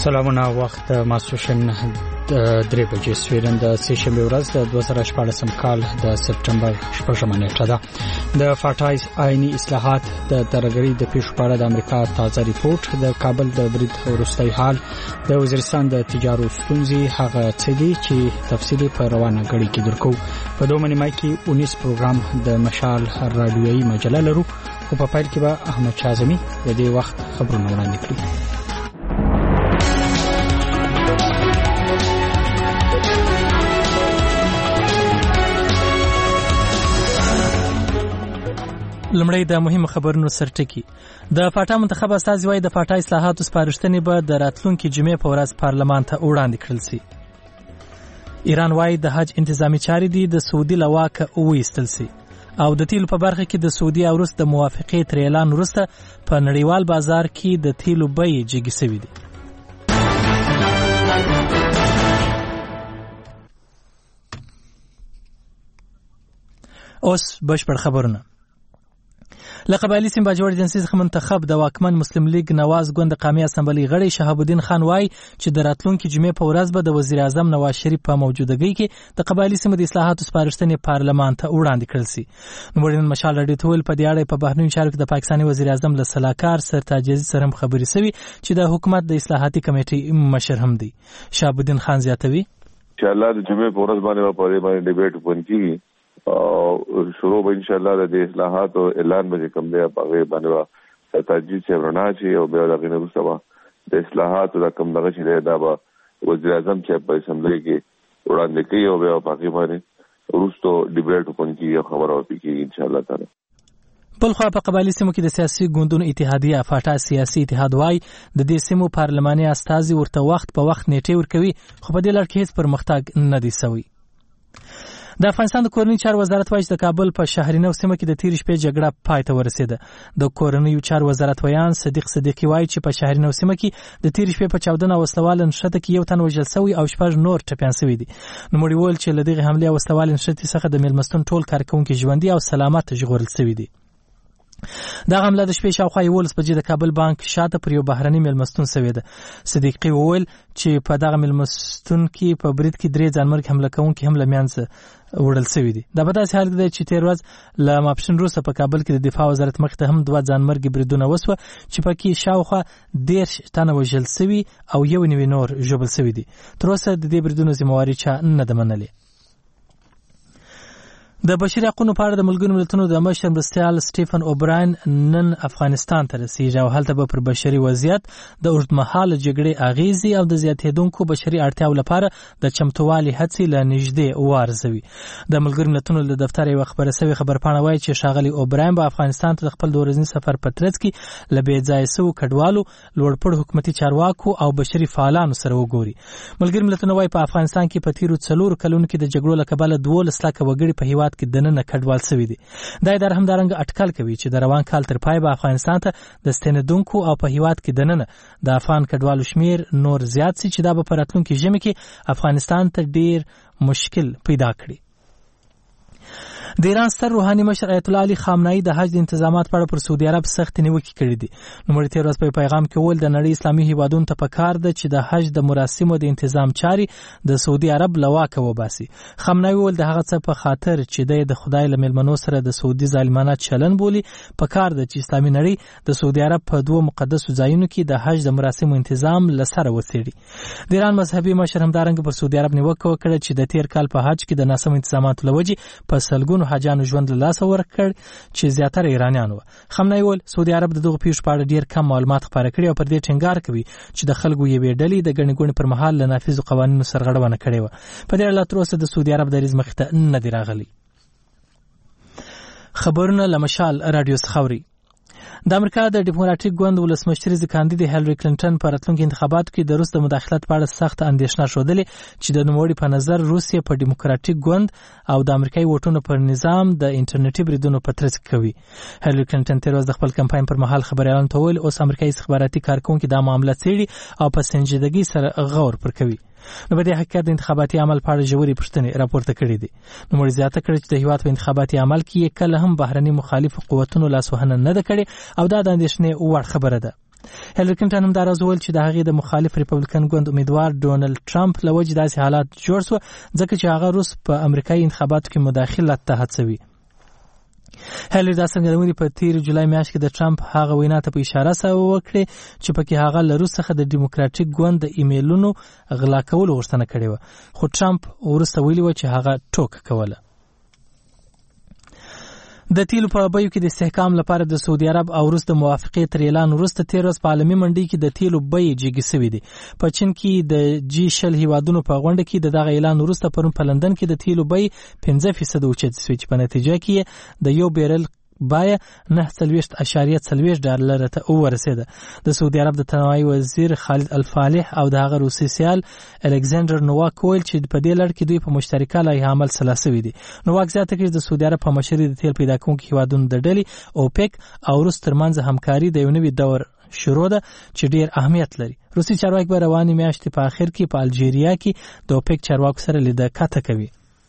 سلامونه وخت ماسوشن 3 بجې سویرن د سیشنبه ورځ د 2014 کال د سپټمبر 8 نیټه ده. د فاټایز آئینی اصلاحات د ترګری د پیښپاړه د امریکا تازه ریپورت، د کابل د برید وروستي حال، د وزیرستان د تجارت ستونزې، هغه څه دي چې تفصیلی په روانه غړي کې درکو. په دوه نیمه کې 19 پروګرام د مشال رادیویي مجله لرو، او په پایل کې به احمد شازمی د دې وخت خبرونه وړاندې کړي. لمړی د مهمو خبرونو سرټکی. د فاټا منتخب استازي وايي د فاټا اصلاحاتو سپارښتنې به د راتلونکي جمعې په ورځ پارلمان ته وړاندې کړل شي. ایران وايي د حج انتظامی چارې دي د سعودي له واکه وایستل شي. او د تیلو په برخه کې د سعودي او روس د موافقې تر اعلان وروسته په نړیوال بازار کې د تیلو بیې جګې شوې دي. اوس بشپړ خبرونه. لقبایلی سیمباجوړ ایجنسی څخه منتخب د واکمن مسلم لیگ نواز ګوند قومي اسمبلی غړی شهاب الدین خان وایي چې د راتلونکي جمعې په ورځ به د وزیر اعظم نواز شریف په موجودګۍ کې د قبایلی سیمو د اصلاحاتو سپارښتنې پارلمان ته وړاندې کړل شي. نو ورین مشال رډي ټول په دې اړه په بهرنیو چارو کې د پاکستاني وزیر اعظم له سلاکار سرتاج عزیز سره خبرې شوي چې د حکومت د اصلاحاتي کمیټې مشر هم دی. شهاب الدین خان زیاتوي چې الله د جمعې په ورځ باندې په ډیبیټ وکړي او شروع به ان شاء الله د اصلاحات او اعلان به کوم دی په هغه باندې ستاجی چې ورنا شي او بیا د غینو سبا د اصلاحات او کوم دغه چې دا به وزیر اعظم چې په اسمبلی کې وړاندې کوي او بیا په هغه باندې وروسته ډیبیټ وکړي او خبرو وکړي ان شاء الله تعالی. بلخوا په قبایلی سیمو کې د سیاسي ګوندونو اتحادیه فاټا سیاسي اتحاد وايي د دې سیمو پارلماني استازي ورته وخت په وخت نیټه ورکوي، خو په دې لړ کې هیڅ پرمختګ نه دی شوی. د افغانستان د کورنیو چارو وزارت وايي چې د کابل په شهرینو سیمه کې د تیر شپې جګړه پای ته ورسېده. د کورنیو چارو وزارت ویان صدیق صدیقی وايي چې په شهرینو سیمه کې د تیر شپې په چاودنه وسلوال نشته کې یو تن وژل شوی او 6 نور ټپيان شوی دي. نو مړي ول چې لدغه حمله وسلوال نشته څخه د میلمستون ټول کارکونکو ژوندۍ او سلامت ژغورل شوی دي. دا حمله د شپې شاوخوا 11 بجې د کابل بانک شاته پر یو بهرني میلمستون شوی ده. صدیقی وویل چې په دغه میلمستون کې په برید کې 3 ځانمرګ حمله کوونکي هم لمنځه وړل شوی دي. دا په داسې حال کې چې تیر ورځ له ماپښین وروسته په کابل کې د دفاع وزارت مخ ته هم 2 ځانمرګ بریدونه وسوه چې پکې شاوخوا 10 تنه وژل شوي او 1 نور ژوبل شوي دي. تر اوسه د دې بریدونو ذمہواري چا نه ده منلې. د بشري حقوقو په اړه د ملګرو ملتونو د مشر مرستیال سټیفن اوبراین نن افغانستان ته رسیږي او هلته به پر بشري وضعیت د اوږدمهاله جګړې اغیزې او د زیاتېدونکو بشري اړتیاو لپاره د چمتووالي هڅې له نږدې وارزوي. د ملګرو ملتونو له دفتر یو خبره سوي خبرپاڼه وايي چې ښاغلي اوبراین به افغانستان ته خپل د ورځني سفر په ترڅ کې له بې ځایه سوو کډوالو، لوړپوړو حکومتي چارواکو او بشري فعالانو سره وګوري. ملګرو ملتونو وايي په افغانستان کې په تیرو 4 کلونو کې د جګړو له کبله 12 لک وګړي په هیواد کې دننه کډوال شوي دي. دا اداره همدارنګه اټکل کوي چې د روان کال تر پای به افغانستان ته د ستنیدونکو او په هیواد کې دننه د افغان کډوالو شمیر نور زیات شي چې دا به په راتلونکي ژمي کې افغانستان ته ډیر مشکل پیدا کړي. د ایران ستر روحاني مشر آیت الله علي خامنه‌ای د حج د انتظامات په اړه پر سعودي عرب سخت نیوکې کړې دي. نو مړي تیر ورځ په پیغام کې وویل د نړۍ اسلامي هیوادونو ته پکار ده چې د حج د مراسمو د تنظیم چاري د سعودي عرب لواکه وباسي. خامنه‌ای وویل د هغه څه په خاطر چې د خدای له ملمنو سره د سعودي ظالمانه چلن بولي پکار ده چې اسلامي نړۍ د سعودي عرب په 2 مقدسو ځایونو کې د حج د مراسمو تنظیم لسره وڅېړي. د ایران مذهبي مشر همدارنګه پر سعودي عرب نیوکه وکړه چې د تیر کال په حج کې د ناسم انتظاماتو لوجې په سلګونو حاجانو ژوند له لاسه ورکړ چې زیاتره ایرانیان وو. خامنه‌ای وویل سعودي عرب د دغه پیښو په اړه ډیر کم معلومات خپاره کړي او پر دې ټینګار کوي چې د خلکو یوې ډلې د ګڼې ګوڼې پر مهال له نافذو قوانینو سرغړونه کړې وه. په دې اړه تر اوسه د سعودي عرب دریځ مخې ته نه دی راغلی. خبرونه له مشال رادیو څخه اوري. د امریکا د ډیموکراټیک ګوند ولسمشریز کاندید هیلری کلینټن په راتلونکي انتخاباتو کې د روس د مداخلت په اړه سخت اندېښنه شودلې چې د نوموړي په نظر روسیه په ډیموکراټیک ګوند او د امریکایي ووټونو پر نظام د انټرنیټي بریدونو په ترڅ کې کوي. هیلری کلینټن تیر ورځ د خپل کمپاین پر مهال خبريالانو ته وویل اوس امریکایي استخباراتي کارکونکو دا معاملې څېړي او په سنجیدګۍ سره غور پر کوي. نو په دې حقیقت د انتخاباتي عمل په اړه ژورې پوښتنې راپورته کړې دي. نو مړي زیاته کړې چې د هیواد په انتخاباتي عمل کې کله هم بهرني مخالف قوتونو لاسوهنه نه ده کړې او دا د اندېښنې وړ خبره ده. هیلری کلینټن هم دا راز وویل چې د هغې د مخالف ریپبلیکن ګوند امیدوار ډونالد ټرمپ له وجې داسې حالات جوړ شو ځکه چې هغه روس په امریکایي انتخاباتو کې مداخلت ته هڅوي. هیلری دا څرګندونې په تیر جولای میاشت کې د ټرمپ هغه وینا ته په اشاره سره وکړې چې پکې هغه له روس څخه د ډیموکراټیک ګوند د ایمیلونو غلا کولو غوښتنه کړې وه، خو ټرمپ وروسته ویلي و چې هغه ټوکه کوله. د تیلو په بیو کې د استحکام لپاره د سعودي عرب او روس د موافقې تر اعلان وروسته تیر ورځ په عالمي منډي کې د تیلو بیې جګې شوې دي. په چین کې د G20 هیوادونو په غونډه کې دغه اعلان وروسته پرون په لندن کې د تیلو بیې 5% اوچتې شوې چې په نتیجه کې د یو بیرل بایه $9.40 ته ورسېده. د سعودي عرب د تنوع وزیر خالد الفالح او د هغه روسي سیال الکساندر نوواک ویل چې په دې لړ کې دوی په مشترکه لایحه عمل سلاسوي دي. نوواک زیاته کړي د سعودي عرب په مشرۍ د تیل پیدا کوونکو هیوادونو د ډلې اوپک او روس ترمنځ همکاري د یو نوي دور شروع ده چې ډیر اهمیت لري. روسي چارواکي به روانې میاشتې په اخر کې په الجیریا کې د اوپک چارواکو سره لیدنه کوي.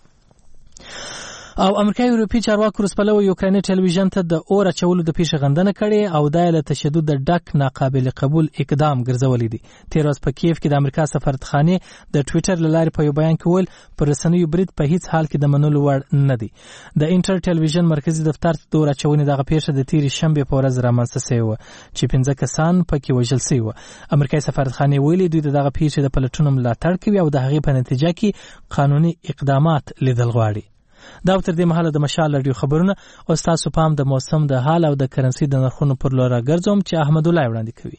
او امریکایي اروپی چارواکو روسپلو یوکراني ټلویزیون ته د اور اچولو د پیښې غندنه کړې او دا له تشدد د ډک ناقابل قبول اقدام ګرځولې دي. تیر ورځ په کیف کې د امریکا سفارتخانه د ټوئیټر لارې په یو بیان کې ویل پر رسنیو برید په هیڅ حال کې د منلو وړ نه دی. د انټر ټلویزیون مرکزی دفتر ته د اور اچونې دغه پیښه د تیر شنبه په ورځ رامنځته شوې و چې 15 کسان پکې وژل شوي و. امریکایي سفارتخانه ویلي دوی دغه پیښه د پلټونو ملاتړ کوي او د هغې په نتیجه کې قانوني اقدامات لیدل غواړي. دا تر دې مهاله د مشال رادیو خبرونه او تاسو پام د موسم د حال او د کرنسي د نرخونو پر لور راګرځوم چې احمد الله وړاندې کوي.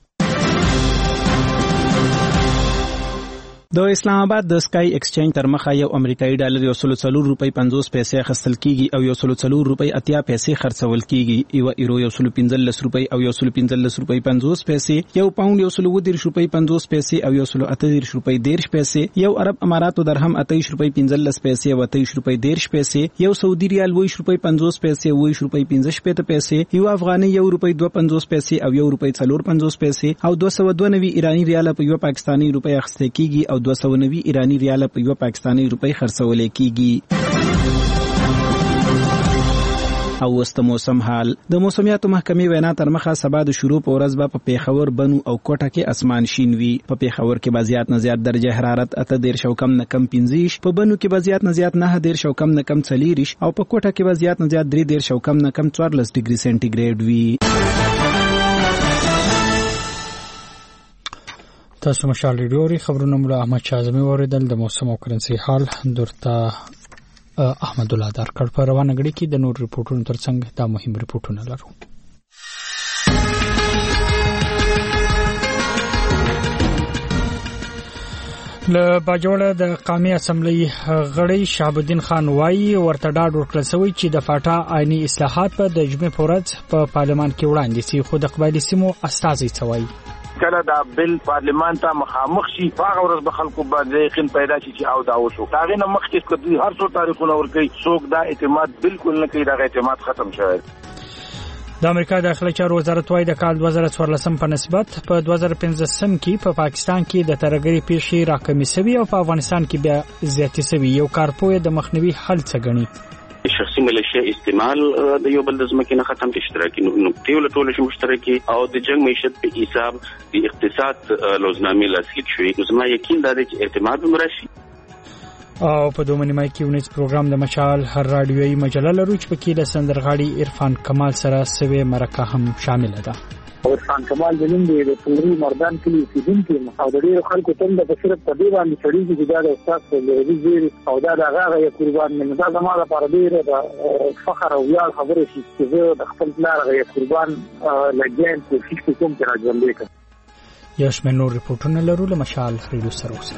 د اسلام آباد د سکای ایکسچینج تر مخه یو امریکایي ډالر $104.50 اخیستل کیږي او $104.80 خرڅول کیږي. یو یورو $115 او $115.50، یو پاوند $110.50 او $118.10، یو عرب اماراتو درهم $28.15 او $28.10، یو سعودي ریال $20.50 او $20.15، یو افغاني $1.52 او $1.54 او 292 ایرانی ریال په یو پاکستانی روپۍ اخیستل کیږي او 290 ایرانی ریال په یو پاکستانی روپۍ خرڅول کیږي. او وست موسم حال. د موسمیاتو محکمې وینا تر مخه سبا د شروع په ورځ په پیښور، بنو او کوټه کې اسمان شین وي. په پیښور کې به زیات نه زیات درجه حرارت 18 او کم نه کم 15، په بنو کې به زیات نه زیات 19 او کم نه کم 40، او په کوټه کې به زیات نه زیات 23 او کم نه کم 14 ډیګري سنټیګریډ وي. تاسو مشال ریډیو خبرونه مله احمد شازمی اوریدل. د موسم او کرنسي حال درته احمد الله درکړ. په روانه غړي کې د نور ریپورتونو ترڅنګ دا مهم ریپورتونه لرو. له باجوړه د قومي اسمبلی غړي شهاب الدین خان وایي ورته ډاډ ورکړل شوی چې د فاټا آئینی اصلاحات په د جمعې په ورځ په پارلمان کې وړاندې شي، خو د قبایلی سیمو استازي څوي کله دا بل پارلمان ته مخامخ شي هغه ورځ به خلکو باندې یقین پیدا شي چې او دا وشو. هغه نه مخکې کړي هر څو تاریخونه ورکړي څوک دا اعتماد بالکل نه کوي، دا اعتماد ختم شوی. د امریکا داخلي چارو وزارت وايي د کال 2014 په نسبت په 2015 کې په پاکستان کې د ترهګرۍ پیښې راکمې شوې او په افغانستان کې بیا زیاتې شوې. یو کارپوه د مخنیوي حل څه ګڼي؟ شخصي ملیشیا استعمال د یو بل د ځمکې نه ختم، اشتراکي نقطې ول ټول شي مشترکي او د جنگ معیشت په حساب د اقتصاد لوزنامې لاسلیک شوې. زما یقین دا دی چې اعتماد مرشي. او په دوه نیمه کې ونیس پروګرام د مشال هر رادیوي مجله لرو چې پکې د سندرغاړي عرفان کمال سره سوي مرکه هم شامل ده. عرفان کمال د نن د پنځه مردان کې سیدونکو محاضرې خلکو ته د بشرت په دی باندې چړي چې دا د استاد په لوري او دا هغه یو قربان من دا زموږ لپاره ډېر د فخر او ویاړ خبره شي چې د خپل پلار غي قربان لګین کوشش کوم چې راځم لیکه. یو شمېر نور ریپورتونه لرو له مشال ریډیو سره اوسه.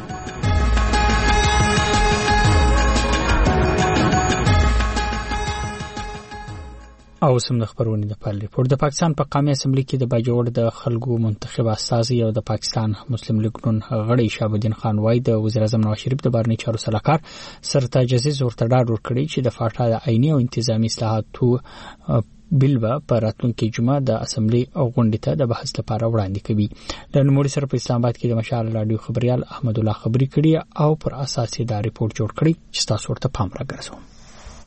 او سم د خبرونه د پال ریپورت. د پاکستان په قومي اسمبلی کې د باجوړ د خلکو منتخب استازي او د پاکستان مسلم لیگ نون غړي شهاب الدین خان وای د وزیر اعظم نواز شریف د بهرنی چارو سلاکار سرتاج عزیز ورته ډاډ ورکړي چې د فاټا د آئینی او انتظامی اصلاحاتو بل به په راتلونکي جمعه د اسمبلی او غونډې ته د بحث لپاره وړاندې کوي. د نوموړي سره په اسلام آباد کې د مشال رادیو خبريال احمد الله خبري کړي او پر اساس دا ریپورت جوړ کړي چې تاسو ورته پام راګرځوم.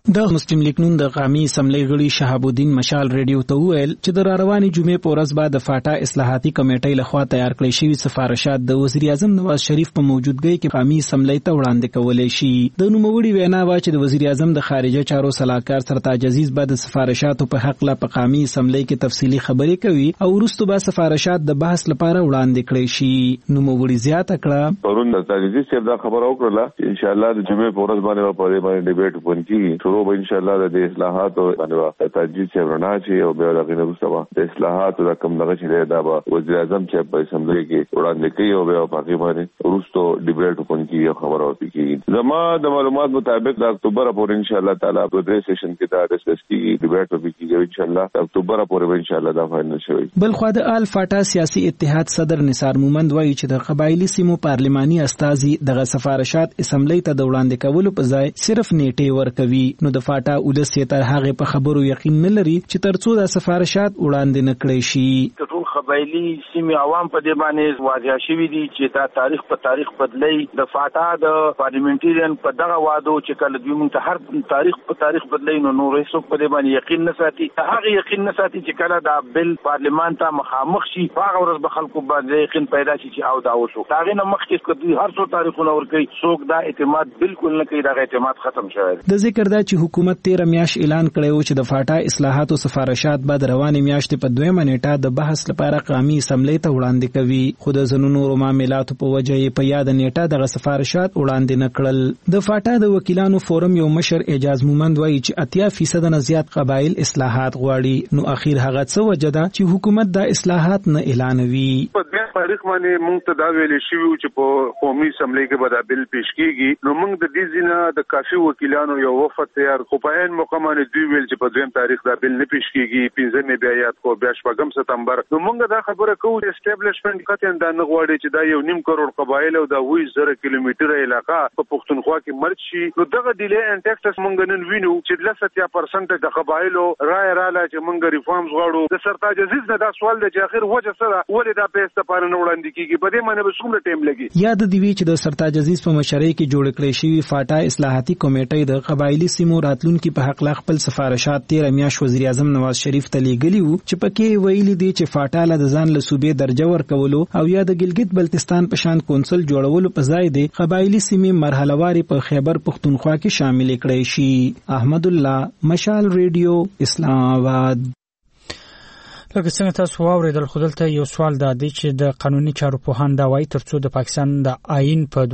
د مسلم لیگ نون د قومي اسمبلی غړي شهاب الدین مشال ریډیو ته ویل چې د رواني جمعې په ورځ بعد د فاټا اصلاحاتي کمیټې لخوا تیار کړی شوی سفارشات د وزیر اعظم نواز شریف په موجودګۍ کې قومي اسمبلی ته وړاندې کولای شي. د نوموړي وینا وا چې د وزیر اعظم د خارجه چارو صلاحکار سرتاج عزیز بعد د سفارشاتو په حق لا په قومي اسمبلی کې تفصیلی خبرې کوي او وروسته به سفارشات د بحث لپاره وړاندې کړی شي. نوموړي زیاته کړه پرون د سرتاج عزیز صاحب دا خبره وکړه ان شاء الله د جمعې په ورځ باندې په دې ډیبیټ وکړي شروع به ان شاء الله د اصلاحات باندې سرتاج صاحب رڼا شي او بیا د غنوسبه د اصلاحات د کم دغه چې دا به وزیر اعظم چې په اسمبلی کې وړاندې کوي او بیا په باندې وروسته ډیبیټ وکړي خبره وکړي. زما د معلومات مطابق د اکتوبر پورې ان شاء الله تعالی په درې سیشن کې دا ډسکس کیږي ډیبیټ وکړي ان شاء الله اکتوبر پورې ان شاء الله دا فائنل شوی. بل خو د آل فاټا سیاسي اتحاد صدر نثار مومند وایي چې د قبایلی سیمو پارلماني استازي دغه سفارشات اسمبلی ته د وړاندې کولو په ځای صرف نیټه ورکوي. نو د فاټا ولس تر هغه په خبرو یقین نه لري چې ترڅو د سفارشات وړاندې نکړي شي. ټول قبایلی سیمې عوام په دې باندې واضح شوی دي چې دا تاریخ په تاریخ بدلی د فاټا د پارلیمنټریان په دغه وادو چې کله دوی موږ ته هر تاریخ په تاریخ بدلی نو نور هیڅ په دې باندې یقین نه ساتي. هغه یقین نه ساتي چې کله دا بل پارلیمان ته مخامخ شي هغه ورځ به خلکو باندې یقین پیدا شي چې او دا وشو. هغه نه مخکې کړي هر څو تاریخونه ورکي څوک دا اعتماد بالکل نه کوي. دا اعتماد ختم شوی. د ذکر دا چې حکومت 13 میاشت اعلان کړی و چې د فاټا اصلاحاتو سفارشات بعد رواني میاشتې په 2 نیټه د بحث لپاره قومي اسمبلی ته وړاندې کوي. خو د زنونو معاملاتو په وجه یې په یاد نیټه دغه سفارشات وړاندې نکړل. د فاټا د وکیلانو فورم یو مشر اعجاز مومند وایي چې 80% نه زیات قبایل اصلاحات غواړي. نو اخیر هغه څه وجه ده چې حکومت دا اصلاحات نه اعلانوي. په دې تاریخ باندې موږ ته دا ویل شوی چې په قومي اسمبلی کې به دا بل پیش کیږي. نو موږ د دې ځینه د کافي وکیلانو یو وفد تیار خو په عین موقع باندې دوی ویل چې په 2 تاریخ دا بل نه پیش کیږي 15 بیا یاد کو بیا 8 سپتمبر. نو موږ دا خبره کوو چې اسټابلیشمنت کته دا نه غواړي چې دا 1.5 کروڑ قبایل او دا 20,000 کیلومتره علاقہ په پښتونخوا کې مرج شي. نو دغه ډیلی ان ټیکسس موږ نن وینو چې 70% د قبایلو رائے رااله چې موږ ریفارمز غواړو. د سرتاج عزیز نه دا سوال دی چې اخر وجه سره ولې دا پیسې لپاره نه وړاندې کیږي په دې معنی به څومره ټیم لګي. یاد دی وی چې د سرتاج عزیز په مشرۍ کې جوړ کړی شوی فاټا اصلاحاتي کمیټې د قبایلی سیمو راتلونکو په حق لا خپل سفارشات 13 میاشت وزیر اعظم نواز شریف ته لیږلي وو چې پکې ویلي دي چې فاټا له ځان له صوبې درجه ورکولو او یا د ګلګت بلتستان په شان کونسل جوړولو په ځای دی قبایلی سیمې مرحله واري په خیبر پښتونخوا کې شامل کړي شي. احمد الله مشال ریډیو اسلام آباد. لکه څنګه تاسو واوریدل خو دلته یو سوال دا دی چې د قانوني چارو پوهان دا وایي ترڅو د پاکستان د آئین په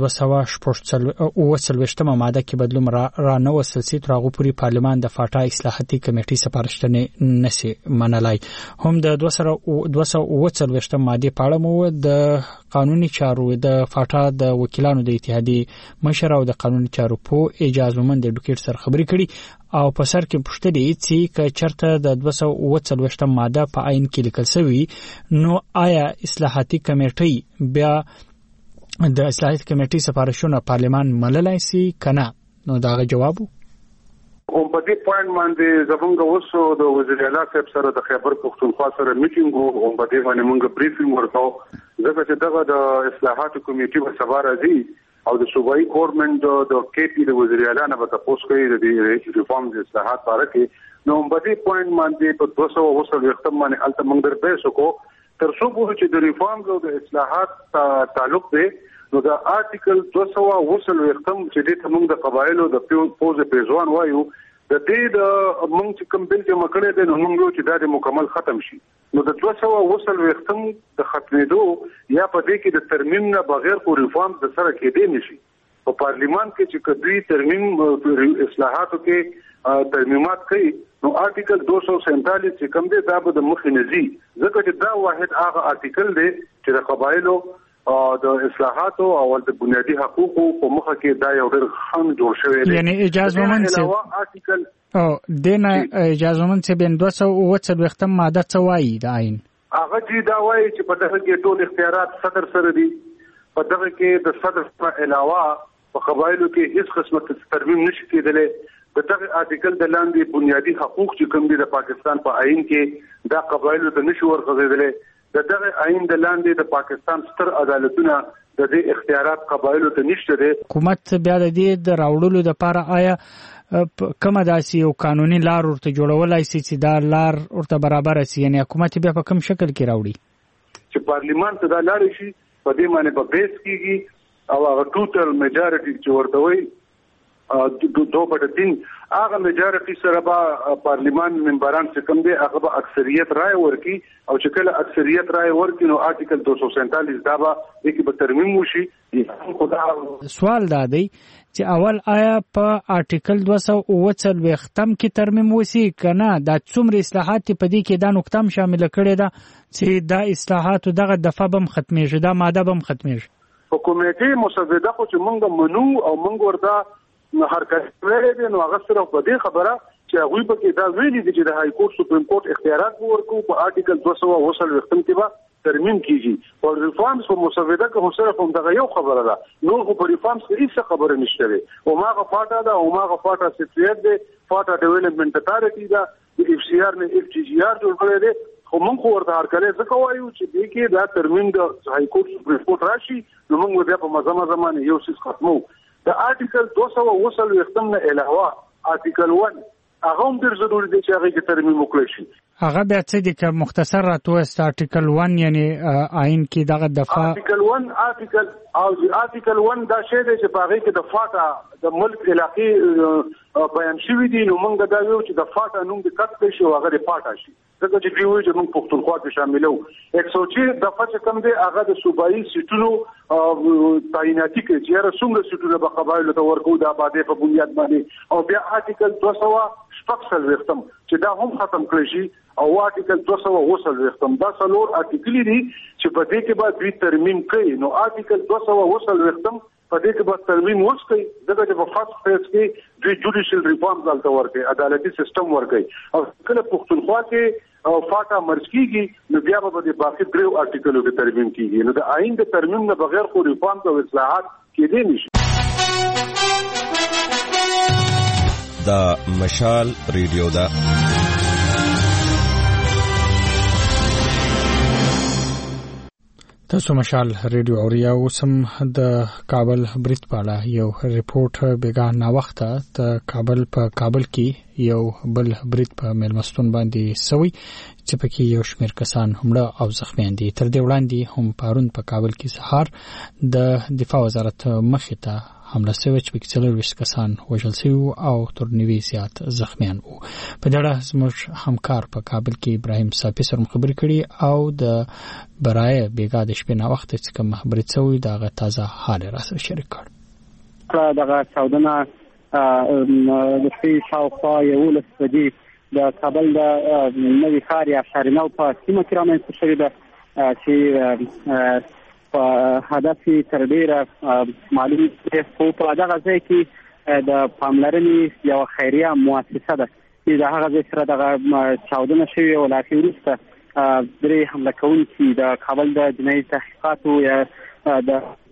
248 ماده کې بدلون را نه وصل سي تر هغه پورې پارلمان د فاټا اصلاحاتي کمیټې سپارښتنې نشي منلای. هم د 248 ماده په اړه مو د قانوني چارو د فاټا د وکیلانو د اتحادیې مشر او د قانوني چارو په اجازه مند ډیپټ سره خبرې کړي او په سر کې پوښتنه چې ک چرته د 248 ماده په آئین کې لیکل شوی نو آیا اصلاحاتي کمیټې بیا د اصلاحاتي کمیټې سفارشونه پارلمان مللای سي کنه؟ نو دا جواب او په دې پوینټ باندې زمونږ اوسو د وزیر اعلی صاحب سره د خیبر پښتونخوا سره میټینګ وو او په دې باندې موږ بریفینګ ورکاو ځکه چې دغه د اصلاحاتو کمیټې په سبا راځي او د صوبایي ګورنمنت د کې پی د وزیر اعلی نه به تاسو کوي د ریفارمز اصلاحات لپاره کې نو په دې پوینټ باندې په 248 باندې الته موږ درپېښ کو تر څو چې د ریفارمز او د اصلاحات تعلق دی نو د آرټیکل 248 چې د موږ د قبایلو د پوز پیژوان وایو د دې د موږ چې کوم بل جمع کړی دی نو موږ چې دا مکمل ختم شي نو د 248 د ختمېدو یا په دې کې د ترمیم نه بغیر کو ریفارم د سره کېدې نشي. په پارلیمان کې چې کدوی ترمیم اصلاحاتو کې ترمیمات کوي نو آرټیکل 247 چې کوم دی دا به د مخ نزي ځکه چې دا واحد هغه آرټیکل دی چې د قبایلو د اصلاحاتو او د بنیادی حقوقو په مخه کې دا یو ډېر خام جوړ شوی دی. یعنی اجازه ومن څه آرټیکل او دنه اجازه ومن څه بین 248 ماده څه وایي د آئین هغه چې دا وایي چې په دغه کې ټول اختیارات صدر سره دي په دغه کې د صدر څخه علاوه په قبایلو کې هیڅ قسمه ترمیم نشي کېدلی. د دغه آرټیکل د لاندې بنیادی حقوق چې کوم دي د پاکستان په آئین کې دا قبایلو ته نشي ورغځېدلی. د دغه آئین د لاندې د پاکستان ستر عدالتونه د دې اختیارات قبایلو ته نشته دي. حکومت بیا د دې د راوړلو لپاره آیا کومه داسې یو قانوني لار ورته جوړولای شي چې دا لار ورته برابر شي، یعنی حکومت بیا په کوم شکل کې راوړي چې پارلیمان ته دا لار شي په دې باندې په بیس کېږي او هغه ټوټل میجارټي چې ورته وایي 2/3 هغه میجارټي سره به پارلیمان ممبران چې کوم دي هغه به اکثریت رائے ورکړي او چې کله اکثریت رائے ورکړي نو آرټیکل 247 دا به کې به ترمیم وشي. سوال دا دی چې اول آیا په آرټیکل 249 کې ترمیم وسی کنه دا څومره اصلاحات په دې کې دا نقطه شامل کړي دا چې دا اصلاحات دغه دفعه بم ختمېږي، دا ماده بم ختمېږي. حکومتي مسوده خو چې موږ منو او موږ ورته حرکت کړی دی نو هغه صرف په دې خبره چې هغه په کې دا ویلي دي چې د های کورټ سپریم کورټ اختیارات ورکو په آرټیکل 249 کې به ترمیم کیږي او ریفارمز په مسوده کې صرف هم دغه یو خبره ده، نو خو په ریفارمز کې هیڅ خبره نشته ده. او ماغه فاټا ده او ماغه فاټا سټریټ ده، فاټا ډیولپمنٹ اتارټي ده، اف سی آر نه اف جی آر جوړ کړی دی. خو موږ ورته هرکله ځکه وایو چې دې کې دا ترمیم د های کورټ سپریم کورټ راشي نو موږ بیا په مزه زمانه یو څه ختمو. د آرټیکل 249 نه علاوه آرټیکل 1 هغه هم ډېر ضروري دی چې هغه کې ترمیم وکړي شي. هغه بیا څه دي که مختصر راته آرټیکل 1 یعنی آئین کې دغه دفعه آرټیکل 1 دا شی دی چې په هغه کې د فاټا د ملک علاقې بیان شوی دی. نو موږ دا یو چې د فاټا نوم د کټ شي او هغه د فاټا شي ځکه چې دوی وایي چې موږ پښتونخوا کې شاملو 106 دفعه چې کم دی هغه د صوبایي سیټونو تعیناتي کې چې هر څومره سیټونه به قبایلو ته ورکو د آبادی په بنیاد باندې او بیا آرټیکل 246 چې دا هم ختم کړی شي او آرټیکل 249 دا څلور آرټیکل دي چې په دې کې به دوی ترمیم کوي. نو آرټیکل 249 په دې کې به ترمیم وشي دغه په فرست فیز کې دوی جوډیشل ریفارمز دلته ورکړي، عدالتي سیستم ورکړي او کله پښتونخوا کې او فاټا مرج کیږي نو بیا به د باقي درو آرټیکلو کې ترمیم کیږي. نو د آئین د ترمیم نه بغیر خو ریفارم او اصلاحات کېدې نشي. دا مشال ریډیو دا تاسو مشال ریډیو اوریا اوسم د کابل برید په اړه یو ریپورت بیګا نا وخته د کابل کې یو بل برید په ملمستون باندې سوی چې پکې یو شمېر کسان همړه او زخمیان دي. تر دې وړاندې هم پرون په کابل کې سهار د دفاع وزارت مخې ته حمله شوې چې پکې 24 کسان وژل شوي او تر 90 زیات زخمیان وو. په دې اړه زموږ همکار په کابل کې ابراهیم صافي سره خبرې کړې او د برای بیګا د شپې نا وخت چې کوم خبرې څوي دا تازه حال را سره شریک کړ. دغه چاودنه د شپې شاوخوا 11 بجې د کابل د نوي ښار یا شارنو په سیمه کې رامنځته شوې ده چې په هدف تر ډیره معلوم دی خو په دغه ځای کې د پاملرنې یو خیریه مؤسسه ده چې د هغه ځای سره دغه چاودنه شوې او لا وروسته درې حمله کوونکي د کابل د جنایي تحقیقاتو یا د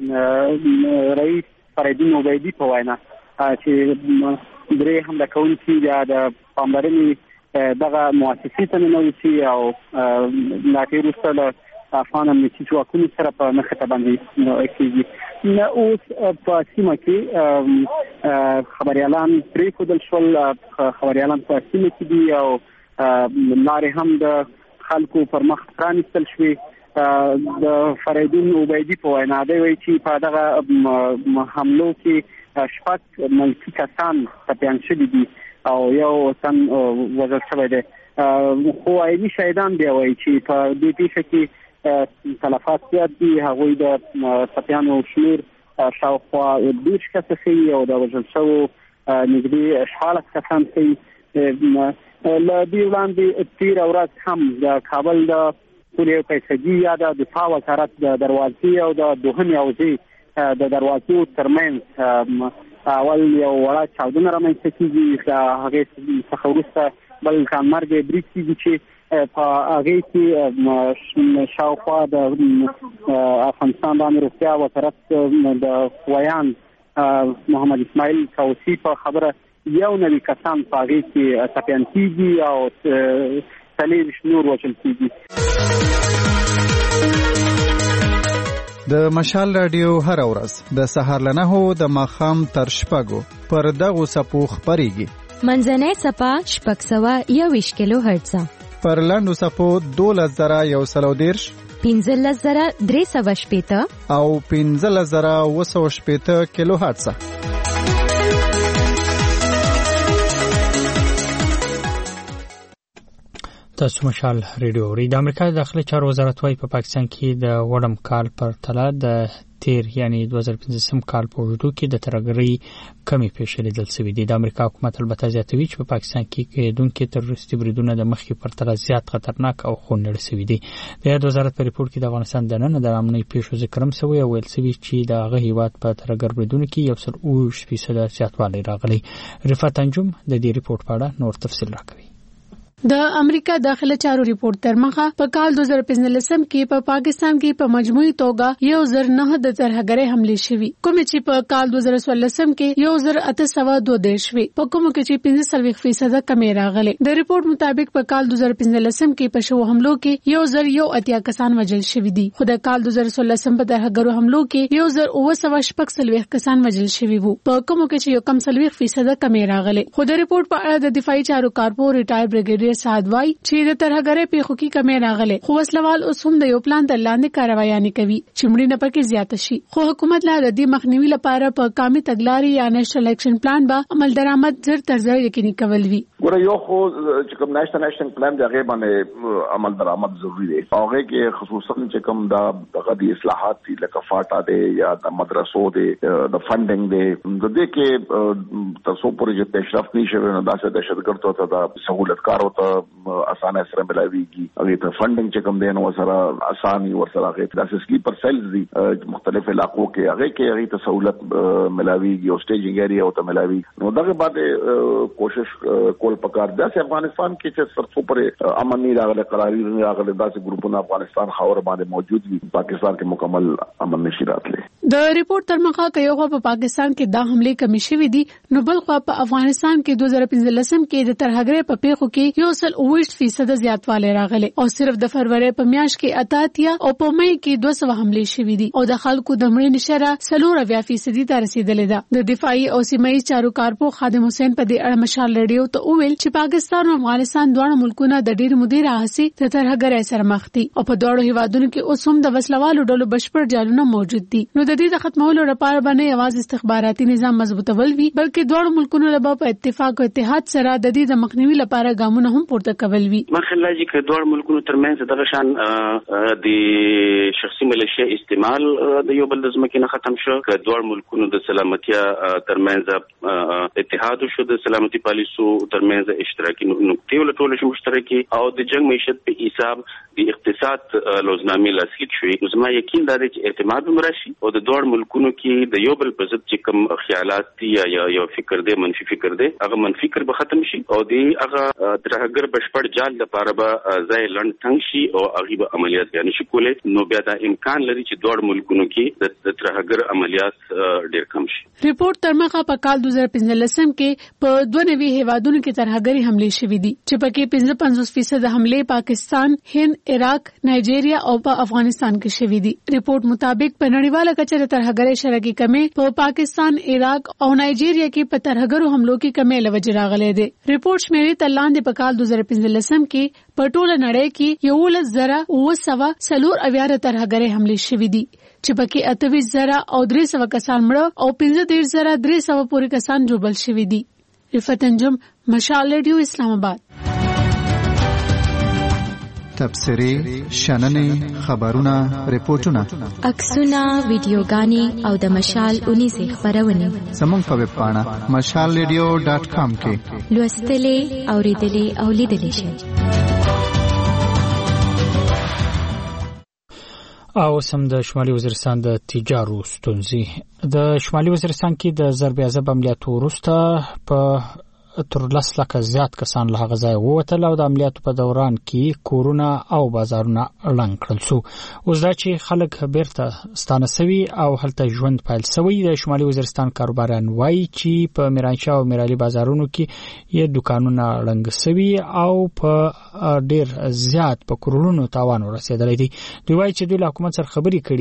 رئیس فریدین عبیدي په وینا چې درې حمله کوونکي د پاملرنې دغه مؤسسې ته ننوځي او لا وروسته له افغان امنیتي ځواکونو سره په نښته باندې کېږي. اوس په سیمه کې خبريالان پرېښودل شول، خبريالان په سیمه کې دي او لارې هم د خلکو پر مخ پرانیستل شوې. د فریدین عبیدي په وینا دی وایي چې په دغه حملو کې 6 ملکي کسان ټپیان شوي دي او یو تن وژل شوی دی. خو عیني شهیدان بیا وایي چې په دې پیښه کې تلفات زیات دي. هغوی د ټپیانو شمېر شاوخوا 20 کسه ښیي او د وژل شوو نږدې 14 کسان ښیي. له دې وړاندې تېره ورځ هم د کابل د پولیو پیسګي یا د دفاع وزارت د دروازې او د دوهمې حوزې د دروازو ترمنځ اول یو وړه چاودنه رامنځته کېږي. د هغې څخه وروسته بل ځانمرګی برید کېږي چې په هغې کې شاوخوا د افغانستان د امنیت روغتیا وزارت د ویان محمد اسماعیل کوسی په خبره 90 کسان په هغې کې ټپیان کېږي او 40 نور وژل کېږي. د مشال رادیو هر ورځ د سهار له 9 د ماښام تر 6 پر دغو څپو خپرېږي. منځنۍ څپه 621 کیلو هرتز، پر لاندو څپو 12130، 15380 او 15280 کیلو هرتز. تاسو مشال ریډیو اورئ. د امریکا د داخلي چارو وزارت وايي په پاکستان کې د وړم کال پر تله د تیر یعنی 2015 کال په وروستو کې د ترهګرۍ کمی پیښې لیدل شوې دي. د امریکا حکومت البته زیاتوي چې په پاکستان کې کېدونکو تروریستي بریدونه د مخکې پر تله زیات خطرناک او خونړ شوي دي. د یاد وزارت په ریپورت کې د افغانستان د نن د امنیتي پیښو ذکر هم شوی او ویل شوی چې د هغه هیواد په ترهګر بریدونو کې 1.8% زیاتوالی راغلی. رفعت انجم د دې ریپورت په اړه نور تفصیل راکوي. د امریکا داخله چارو ریپورت تر مخه په کال 2015 کې په پاکستان کې په مجموعي توګه 109 د ترهګرۍ حمله شوې، کوم چې په کال 2016 کې 1802 شوې، په کوم کې چې 45% کمی راغله. د ریپورت مطابق په کال 2015 کې په شو حملو کې 1080 کسان وژل شوي دي، خو د کال 2016 په ترهګرو حملو کې 1946 کسان وژل شوي وو، په کوم کې چې 41% کمی راغله. خو د ریپورت په اړه د دفاعي چارو کارپو ریټایر بریګیډیر سادوای چې د ترهګرۍ په خو کې کمی راغله، خو وسلوال اوس هم د یو پلان تر لاندې کاروایانې کوي چې مړینه پکې زیاته شي. خو حکومت لا د دې مخنیوي لپاره په کامي تګلارې یا نېشنل اکشن پلان به عمل درآمد زر تر زر یقیني کول وی. ګوره یو خو چې کوم نېشنل اکشن پلان دی هغه باندې عمل درآمد ضروری دی. هغه کې خصوصا چې کوم د غدي اصلاحات دي لکه فاټا دی یا د مدرسو دی د فندینګ دی، د دې کې تاسو پورې چې پیشرفت نشي نو داسې دهشتګرد ته د سہولت کار اسانه سره ملاويږي. هغه ته فندینګ چې کوم دی نو سره اساني ورسره هغه د سلیپر سیلز دي مختلف علاقو کې هغه ته سہولت ملاويږي او سټیجینګ ایریا او ته ملاوي. نو دغه باندې کوشش کول پکار ده چې افغانستان کې چې سرڅو پر امن نه راغله قراري نه راغله داسې ګروپونه افغانستان خاور باندې موجود وي، پاکستان کې مکمل امن نشي راتلی. د ریپورت تر مخه کوي په پاکستان کې دا حمله کمی شوې دي، نو بل خو په افغانستان کې 2015 کې د ترهګرۍ په پیښو کې 1.8% زیاتوالی راغلی او صرف د فروری په میاشت کې 88 او په مې کې 200 حملې شوې دي او د خلکو د مړینې شره 40% ته رسیدلې ده. د دفاعي او سیمایي چارو کارپو خادم حسین په دې اړه مشال ریډیو ته وویل چې پاکستان او افغانستان دواړه ملکونه د ډېر مودې راهیسې د ترهګرۍ سره مخ دي او په دواړو هیوادونو کې اوس هم د وسلوالو ډلو بشپړ جالونه موجود دي. نو د دې د ختمولو لپاره باندې یوازې استخباراتي نظام مضبوطول وي، بلکې دواړو ملکونو له په اتفاق او اتحاد سره د دې د مخنیوي لپاره ګامونه هم پورته کول وی. مخله چې دوه ملکونو ترمنځ دغه شان د شخصي ملیشیا استعمال د یو بل د ځمکې نه ختم شو، که دوه ملکونو د سلامتیا ترمنځ اتحاد شو، د سلامتي پالیسو ترمنځ اشتراکي نقطې ولټول شي مشترکي او د جنگ معیشت په حساب د اقتصاد لوزنامې لاسلیک شوې. زما یقین دا دی چې اعتماد مرشي او د دوه ملکونو کې د یو بل په ضد چې کوم خیالات دي یا یو فکر دی منفي فکر دی هغه منفي فکر به ختم شي او د هغه ترهګر بشپړ جال لپاره به ځای لند تنګ شي او هغه به عملیات بیان شي کولای. نو بیا دا امکان لري چې دوه ملکونو کې د ترهګر عملیات ډیر کم شي. ریپورت تر مخه په کال 2015 کې په 92 هیوادونو کې ترهګری حملې شوې دي چې پکې 55% حملې پاکستان، هند، عراق، نایجیریا او په افغانستان کې شوې دي. ریپورت مطابق په نړیواله کچه د ترهګری شرکي کمی په پاکستان، عراق او نایجیریا کې په ترهګرو حملو کې کمی لوجه راغلي دي. ریپورت شمیرې تلاندې په کال 2015 کې په ټوله نړۍ کې 11,940 ترهګرۍ حملې شوې دي چې پکې 28,000 او 300 کسان مړه او 15,300 پورې کسان جوړبل شوي دي. رفعت انجم، مشال ریډیو، اسلام آباد. تبصرې، شننې، خبرونه، ریپورتونه، عکسونه، ویډیوګانې او د مشال اونیزې خبرونه زموږ په ویب پاڼه mashalradio.com کې لوستلې، اوریدلې او لیدلې شئ. او سم د شمالي وزیرستان د تجارو ستونزې د شمالي وزیرستان کې د ضرب عذاب عملیاتو وروسته په تر 10 لک زیات کسان له هغه ځای ووتل او د عملیاتو په دوران کې کورونه او بازارونه ړنګ کړل شو. اوس دا چې خلک بیرته ستانه سوي او هلته ژوند پیل سوی، د شمالي وزیرستان کاروباران وایي چې په میرانشاه او میرالي بازارونو کې یې دکانونه ړنګ سوي او په ډیر زیات په کورونو تاوان ورسېدلی دی. دوی وایي چې دوی له حکومت سره خبرې کړې دي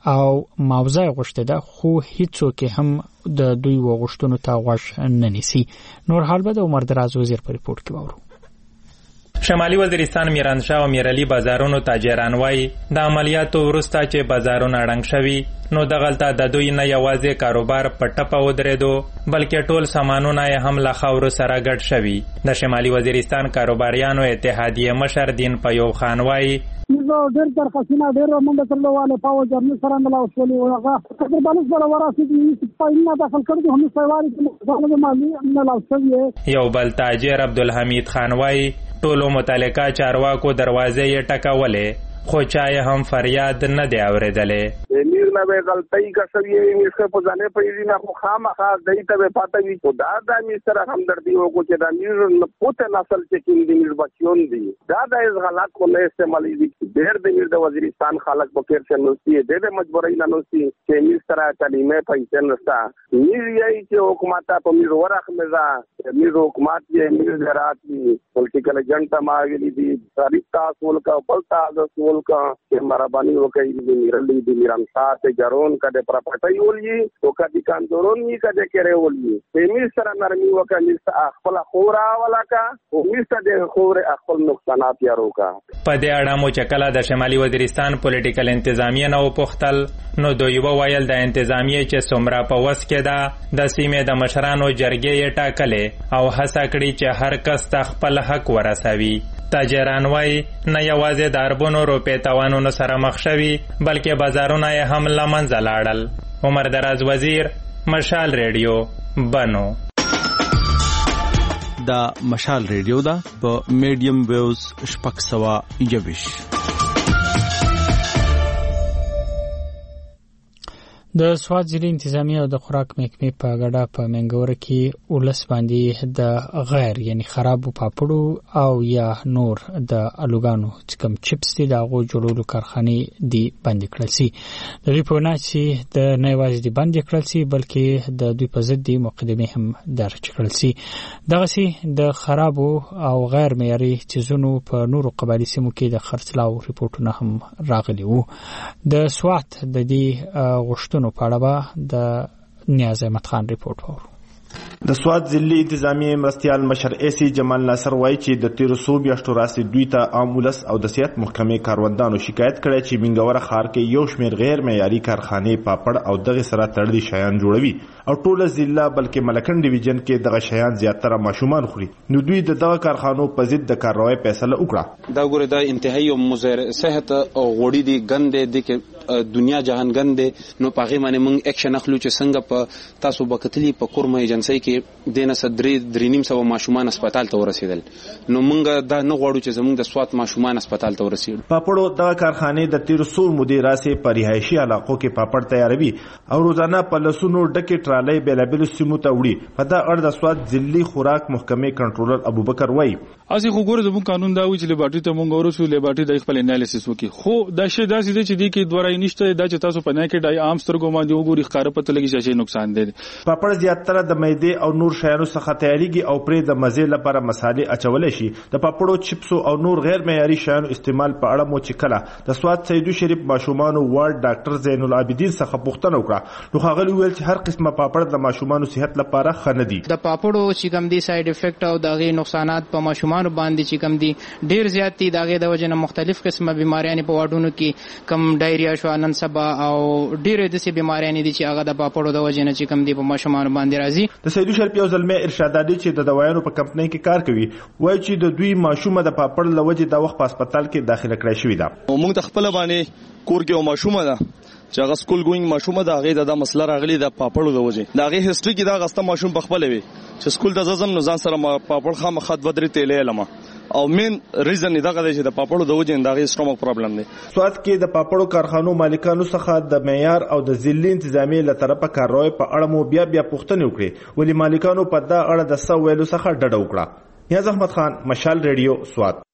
او معاوضه غوښته ده خو هیڅوک هم د دوی وغوښتنو ته غوږ نه نیسي. نور حال به د عمر دراز وزیر په ریپورت کې وورو. شمالي وزیرستان میرانشاه او میرعلي بازارونو تاجران وایي د عملیاتو وروسته چې بازارونه ړنګ شوي نو دغلته د دوی نه یوازې کاروبار په ټپه ودرېدو بلکې ټول سامانونه یې هم له خاورو سره ګډ شوي. د شمالي وزیرستان کاروباریانو اتحادیې مشر دین پیوب خان وایي ډېر درخواستونه ډېر منډه ترلواله پاو جرنل سره ملاو شولې هغه تقریبا سره وراسي پاینه داخل کړو هم سوالي د مالی ملاو شوې. یو بل تاجر عبدالحمید خان وایي ټولو متعلقه چارواکو دروازې یې ټکولې خو چا یې هم فریاد نه دی اورېدلی. امیر نه به غلطۍ کسوي امیر څه په ځانې پیږي نه خو خامخا دی ته به پاته وي خو دا د امیر سره همدردي وکړو چې د امیر پوته نسل چې کوم د امیر بچیون دي دا د غلط کو نه استعمالي دي. ډېر د امیر د وزیرستان خلک په کېر څه نوسي د مجبورۍ نه نوسي چې امیر سره تعلیمي پیسې نشته. امیر یې چې حکومت په امیر ورخمزه امیر حکومت یې امیر زراعت دي پولیټیکل ایجنټ ما ویلي دي تاریخ تاسو ولکه بل تاسو ولکه چې مرابانی وکړي د میرلي د میرانشاه ته جرون کده پراپرټي ولي او کدي کاندورون یې کده کړي ولي امیر سره نرمي وکړي خپل خورا ولاکا او امیر ته د خور خپل نقصانات یې روکا. په دې اړه مو چکلا د شمالي وزیرستان پولیټیکل انتظامیه نو پختل نو دوی وویل د انتظامیه چې څومره په وس کې ده د سیمې د مشرانو جرګې یې ټاکلې او هڅه کړې چې هر کس ته خپل حق ورسوي. تاجران وایي نه یوازې د اربونو روپۍ تاوانونو سره مخ شوي بلکې بازارونه یې هم له منځه لاړل. عمر دراز وزیر، مشال ریډیو، بنو. دا مشال ریډیو ده په میډیم ویوز 621. د سوات ضلع انتظامیه او د خوراک محکمې په ګډه په منګوره کې ولس باندې د غیر یعنی خرابو پاپړو او یا نور د الوګانو چې کوم چپس دي د هغو جوړولو کارخانې دي بندې کړل سي. د دوی په وینا چې د نه یوازې دي بندې کړل سي بلکې د دوی په ضد دي مقدمې هم درج کړل سي. دغسې د خرابو او غیر معیاري څیزونو په نورو قبایلي سیمو کې د خرڅلاو ریپورټونه هم راغلي وو. د سوات د دې غوښتنو په اړه د نیاز احمد خان ریپورت وورو. د سوات ضلع انتظامیه مرستیال مشر ایسی جمال ناصر وایي چې د تیرو څو میاشتو راهیسې دوی ته عام ولس او د صحت محکمې کاروندانو شکایت کړی چې منګوره ښار کې یو شمېر غیر معیاري کارخانې پاپړ او دغې سره تړلي شیان جوړوي او ټوله ضلع بلکې ملکن ډیویژن کې دغه شیان زیاتره ماشومان خوري. نو دوی د دغه کارخانو په ضد د کارروایۍ فیصله وکړه. دا ګوره دا انتهایی او مضر صحت او غوړي دي ګندې دي کې دنیا جهان ګندې نو پاغه باندې موږ اکشن اخلو چې څنګه په تاسو وکتلی په کورمه ایجنسی کې دینه صدرې درینیم سو ماشومان هسپتال ته ورسیدل نو موږ دا نه غواړو چې زموږ د سوات ماشومان هسپتال ته ورسیدل. پاپړو دغه کارخانې د تیر څو مودې راځي په رهایشي علاقو کې پاپړ تیاروي او روزانه په لسونو ډکې ټرالۍ بیلابل سیمو ته وړي. په دا اړه د سوات ضلعي خوراک محکمې کنټرولر ابوبکر وایي اسی خو ګوره زموږ قانون دا وایي چې لیبارټي ته موږ ورسو لیبارټي د خپل انالیسس وکړي خو دا شی داسې دی چې دی کې دوه نشته دا چې تاسو په نه کې ډای عام سترګو باندې وګوري ښکار پته لګي چې نقصان دی. پاپړ زیاتره د میدې او نور شیانو څخه تیاریږي او پرې د مزې لپاره مصالې اچولې شي. د پاپړو چپسو او نور غیر معیاري شیانو استعمال په اړه مو چې کله د سوات سیدو شریف ماشومانو وارډ ډاکټر زین العابدین څخه پوښتنه وکړه نو هغه ویل چې هر قسمه پاپړ د ماشومانو صحت لپاره ښه نه دي. د پاپړو چې کوم دي ساید افیکټ او دغه نقصانات په ماشومانو باندې چې کوم دي ډیر زیات دي. دغه د وجه نه مختلف قسمه بیماریاں په واډونو کې کم ډایریا شو نن سبا او ډیر د سي بیماریاں دي چې هغه د پاپړو د وجه نه چې کوم دي په ماشومانو باندې راځي. د سیدو شریف یو زلمه ارشاد علي چې د دوايانو په کمپنۍ کې کار کوي وایي چې د دوی ماشومه د پاپړ لوجه د وخت په هسپتال کې داخله کړی شوې ده. موږ د خپل باندې کور کې ماشومه ده چې هغه سکول ګوینګ ماشومه ده هغه د مسله راغلي د پاپړو د وجه د هغه هیستوري کې دا غسته ماشوم بخپل وي چې سکول ته ځم نو ځان سره پاپړ خامہ خد بدري تیلې لمه او مین ریزن دغه دی چې د پاپړو د وجه دغه سټومک پرابلم دی. سوات کې د پاپړو کارخانو مالکانو څخه د معیار او د ضلعي انتظامیې له طرفه کارروایي په اړه مو بیا پوښتنې وکړې ولې مالکانو په دا اړه د څه ویلو څخه ډډه وکړه. نیاز احمد خان، مشال ریډیو، سوات.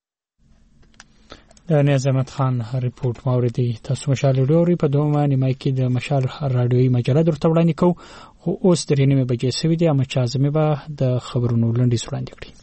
د نیاز احمد خان ریپورت موردی تاسو مشال ریډیو په دومره نیمه کې د مشال رادیوي مجله درته وړاندې کوو خو اوس درې نیمه بجې شوې دي. اما چې اعظمي به د خبرونو لنډیز وړاندې کړي.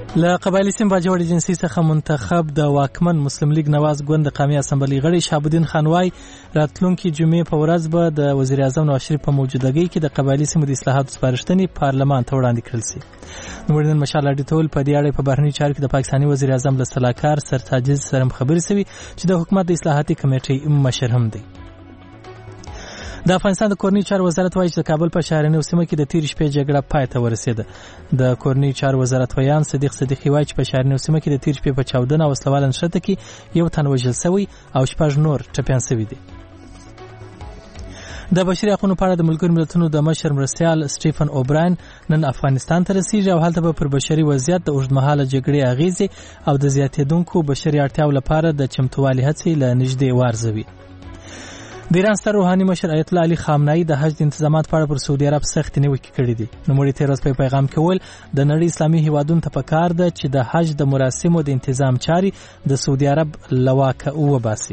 له قبایلی سیمه باجوړ جنسي څخه منتخب د واکمن مسلم لیگ نواز ګوند د قومي اسمبلی غړي شهابالدین خان وايي راتلونکي جمعې په ورځ به د وزیر اعظم نواز شریف په موجودګۍ کې د قبایلی سیمو د اصلاحاتو سپارښتنې پارلمان ته وړاندې کړل شي. نو نن مشال اډیټول په دې اړه په بهرني چارو کې د پاکستاني وزیر اعظم له سلاکار سرتاج سره خبرې شوې چې د حکومت د اصلاحاتي کمیټې مشر هم دی. د افغانستان د کورنۍ چارو وزارت وايي چې د کابل په شهرنۍ سیمه کې د تیر شپې جګړه پای ته ورسېده. د کورنۍ چارو وزارت ویان صدیق صدیقی وايي چې په شهرنۍ سیمه کې د تیر شپې په چاودنه او وسلوال نښته کې یو تن وژل شوی او 6 نور ټپيان شوي دي. د بشري حقوقو په اړه د ملګرو ملتونو د مشر مرستیال سټیفن اوبراین نن افغانستان ته رسیږي او هلته به پر بشري وضعیت د اوږدمهاله جګړې اغیزې او د زیاتېدونکو بشري اړتیاوو لپاره د چمتووالي هڅې له نږدې وارزوي. د ایران ستر روحاني مشر آیت الله علي خامنه‌ای د حج د انتظامات په اړه پر سعودي عرب سخت نیوکې کړې دي. نوموړي تیر ورځ په پیغام کې وویل د نړۍ اسلامي هیوادونو ته پکار ده چې د حج د مراسمو د تنظیم چاري د سعودي عرب لواکه وباسي.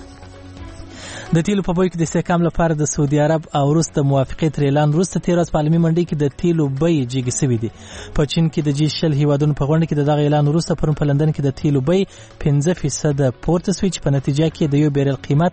د تیلو په بوی کې د استحکام لپاره د سعودي عرب او روس د موافقې تر اعلان وروسته تیر ورځ په عالمي منډي کې د تیلو بیې جګې شوې دي. په چین کې د G20 هیوادونو په غونډه کې دغه اعلان وروسته پرون په لندن کې د تیلو بیې 5% پورته شوې چې په نتیجه کې د یو بیرل قیمت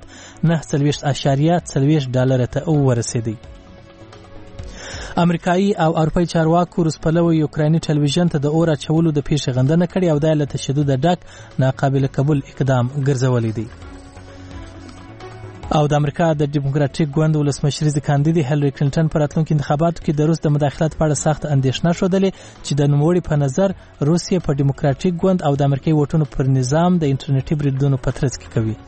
$9.40 ته ورسېدی. امریکایي او اروپایي چارواکو روس پلوي یوکراني ټلویزیون ته د اور اچولو د پیښې غندنه کړې او د له تشدد ډک ناقابل قبول اقدام ګرځولې دي. او د امریکا د ډیموکراټیک ګوند ولسمشریزي کاندید هیلری کلینټن پر راتلونکي انتخاباتو کې د روس د مداخلت په اړه سخت اندېښنه شودلې چې د نوموړي په نظر روسیه په ډیموکراټیک ګوند او د امریکایي ووټونو پر نظام د انټرنیټي بریدونو په ترڅ کې کوي.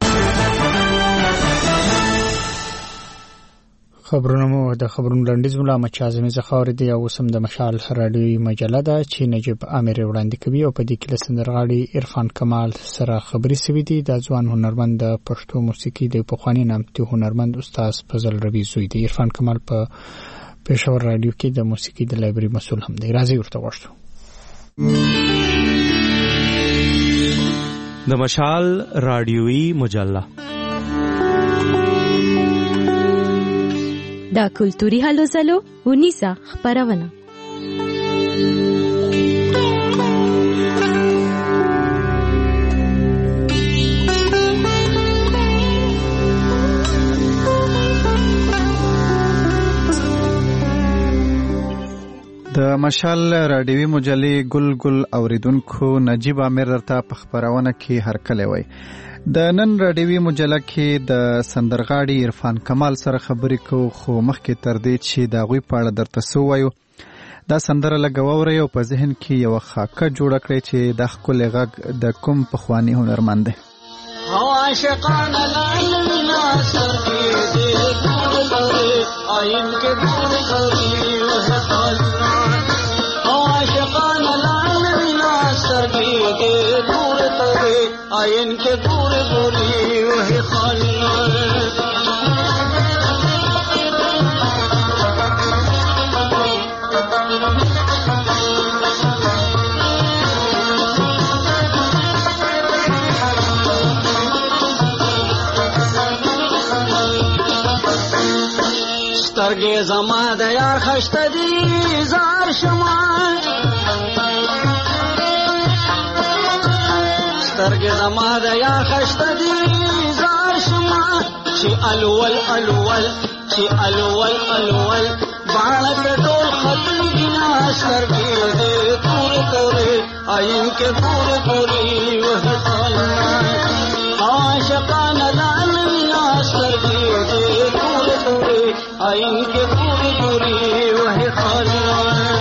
خبرونو د خبرونو لنډیز مولا مچازمه زخاوري دی او سم د مشال رادیوي مجله ده چې نجيب امیر وړاندې کوي او په دې کې له سندرغاړي عرفان کمال سره خبري سوي دي. د ځوان هنرمند د پښتو موسیقي د پخوانی نامتو هنرمند استاد فضل ربی زوی دی. عرفان کمال په پېښور رادیو کې د موسیقي د لایبرری مسؤل هم دی. راځي ورته وښتو. د مشال رادیوي مجله دا کلتوري هلو زلو ونیسا خبرونه. د مشال رادیوي مجلې ګل اوریدونکو نجیب امیر ته په خبرونه کې هرکلی وای. د نن رادیوي مجله کې د سندرغاړي عرفان کمال سره خبرې کوو خو مخکې تر دې چې د هغوی په اړه درته څه ووایو دا سندره لږ واورئ او په ذهن کې یوه خاکه جوړه کړئ چې دا ښکلی غږ د کوم پخواني هنرمند دی. आयन के पूरे बोली वही खाली سترګې زما د یار خشته دي زار شمع سترګې زما د یار خشته دي زار شمع چې الول الول چې الول الول باڼه په ټول ختم ګنا سترګې دې تورې تورې عین کې پورې پورې وه خالنا عاشقانه لعن وینا سترګې دې تورې تورې عین کې پورې پورې وه خالنا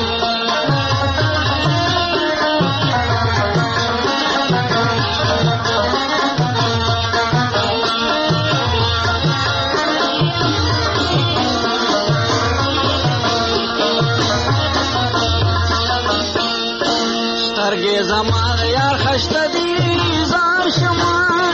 زمان یار خشته دی زار شما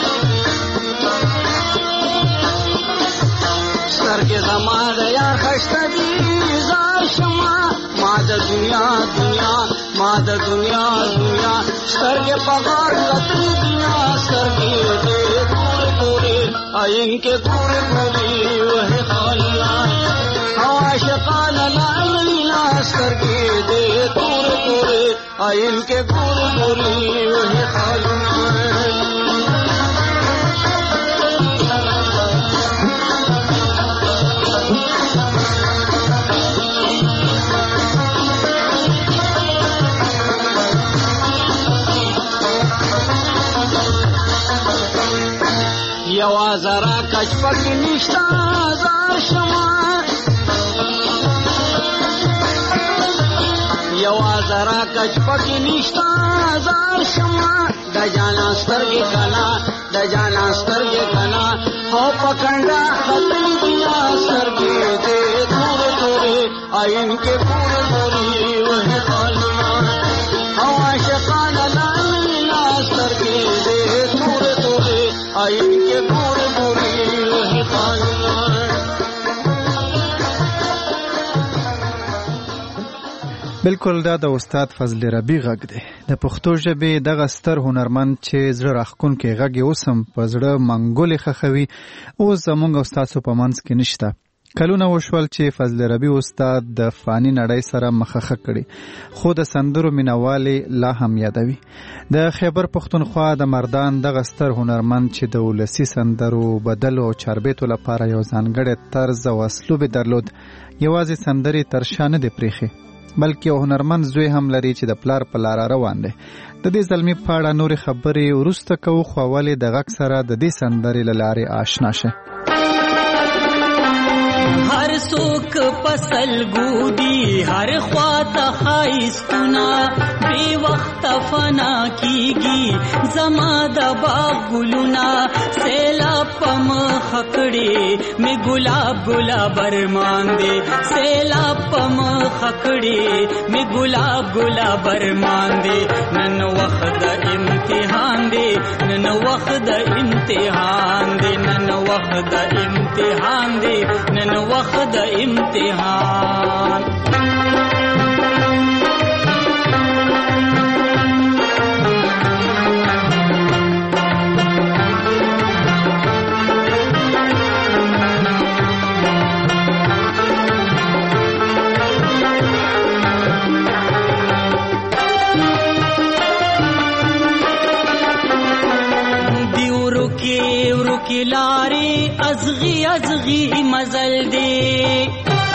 سترګې زمان یار خشته دی زار شما ما د دنیا ما د دنیا سترګې په غار لتري دنیا سترګې دې پورې پورې عین کې پورې پورې وه خالنا عاشقانه لعن وینا سترګې دې پورې پورې आइन के गुरगुरी वही खालून यवाजरा कचपकी निष्ठा जार शमा यवाजरा कचपकी निष्ठा जार शमा दजाना स्तरगे कना हो पकड़ा खतरी दिया सरगे दे दूर तोरे आइन के पूरे मोरी वही खालूना हवा शकाना लाला सरगे दे दूर तोरे आइन के पूरे मोरी वही खालूना। بالکل دا د استاد فضل ربی غږ دی. د پښتو ژبې دغه ستر هنرمند چې زړه راښکونکی غږ یې اوس هم په زړه منګولې ښخوي اوس زموږ او ستاسو په منځ کې نشته. کلونه وشول چې فضل ربی استاد د فاني نړۍ سره مخه کړي خو د سندرو مینوالې لا هم یادوي. د خیبر پښتونخوا د مردان دغه ستر هنرمند چې د ولسي سندرو بدلو او چاربیتو لپاره یو ځانګړی طرز او اسلوب درلود یوازې سندرې تر شا نه دی پرېښې بلکې یو هنرمند زوی هم لري چې د پلار په لاره روان دی. د دې زلمي په اړه نورې خبرې وروسته کوو خو اولې د غږ سره د دې سندرې له لارې آشنا شئ. هر څوک پسل ګودي هر خواته خایستونه بې وخته فنا کیږي زما د باغ ګلونه سیلاب په مخه کړې مې ګلاب ارمان دی سیلاب په مخه کړې مې ګلاب ارمان دی نن وخت د امتحان دی نن وخت د امتحان دی نن وخت د امتحان دی نن وخت د امتحان. کی لاری ازغی مزل دی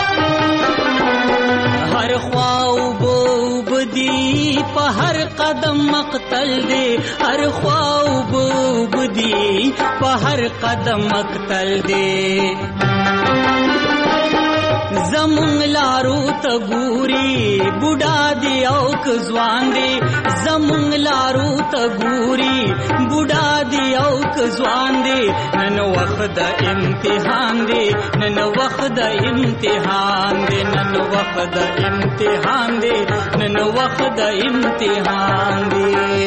ہر خواہ اوب دی پا ہر قدم مقتل دی ہر خواہ اوب دی پا ہر قدم مقتل دی زمونږ لارو ته ګوري بوډا دی او که ځوان دی زمونږ لارو ته ګوري بوډا دی او که ځوان دی نن وخت د امتحان دی نن وخت د امتحان دی نن وخت د امتحان دی نن وخت د امتحان دی.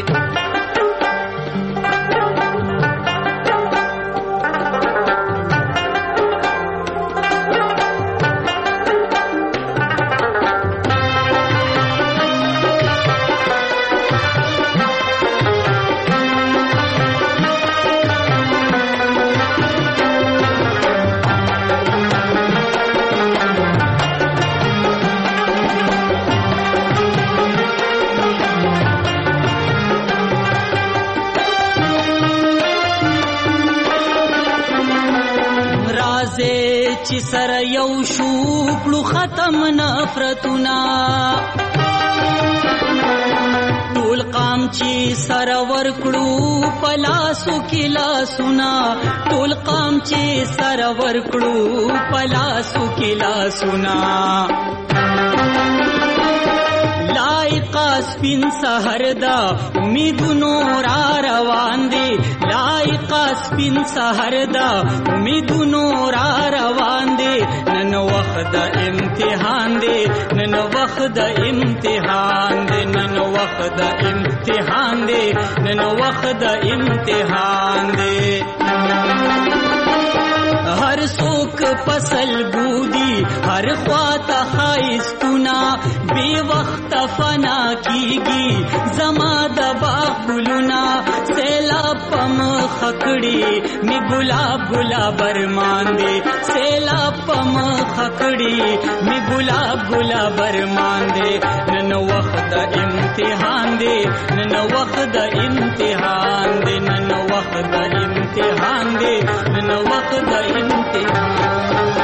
چې سره یو شو کړو ختم نفرتونه ټول قام چې سره ورکړو پلاسو کې لاسونه ټول قام چې سره ورکړو پلاسو کې لاسونه لایقا سپین سحر دا امیدونو را روان دی لایقا سپین سحر دا امیدونو را روان دی نن وخت د امتحان دی نن وخت د امتحان دی نن وخت د امتحان دی نن وخت د امتحان دی. हर सोक पसल बूदी हर ख्वाता खाइस्तुना बेवक्त फना कीगी जमा दबा गुलुना सेला پم خکڑی می گلاب گلاب ارمان دے سیلاب پم خکڑی می گلاب گلاب ارمان دے نن وخت امتحان دے نن وخت امتحان دے نن وخت امتحان دے نن وخت امتحان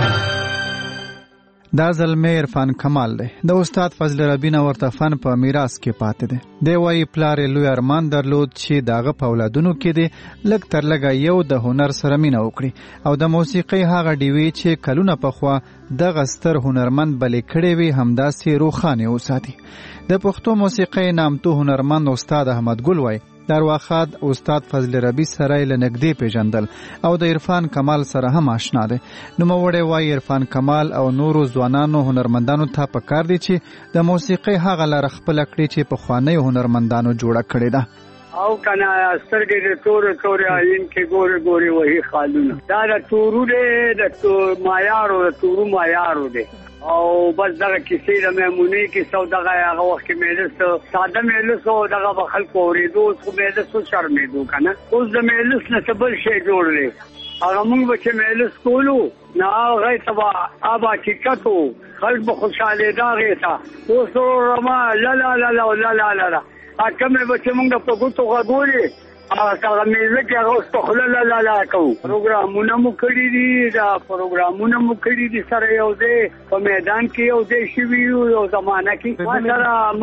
دا زلمی عرفان کمال دی د استاد فضل ربی نه ورته فن په میراث کې پاتې دی دی وایي پلار یې لوی ارمان درلود چې داغه په اولادونو کې دی لږ تر لږه یو د هنر سره مینه وکړي او د موسیقۍ هغه ډیوې چې کلونه پخوا دغه ستر هنرمند بلې کړې وي همداسې روښانې وساتي د پښتو موسیقۍ نامتو هنرمند استاد احمد ګل وایي در واخد استاد فضل ربی سره له نږدې پیژندل او د عرفان کمال سره هم آشنا دی نو موړې وایي عرفان کمال او نورو ځوانانو هنرمندانو ته پکار دي چې د موسیقۍ هغه لاره خپله کړي چې پخوانیو هنرمندانو جوړه کړې ده او کنه سترګې د تورې عین کې ګورې وهي خالونه دا د تورو دی د مایارو د تورو مایارو دی او بس دغه کیسې د میمونې کې سو دغه هغه وخت کې مېلس ساده مېلس او دغه به خلکو اورېدو خو مېلس شرمېدو که نه اوس د مېلس نه څه بل شی جوړ دی هغه مونږ به چې مېلس کولو نه هغې ته به اب حقیقت و خلک به خوشحالېده هغې ته اوس رما لالالالا لالالالا کومې به چې مونږ په ګوتو غږولې هغه میزه کې هغه اوس په خوله لالالا کوو پروګرامونه مو کړي دي دا پروګرامونه مو کړي دي سره یو ځای په میدان کې یو ځای شوي یو زمانه کې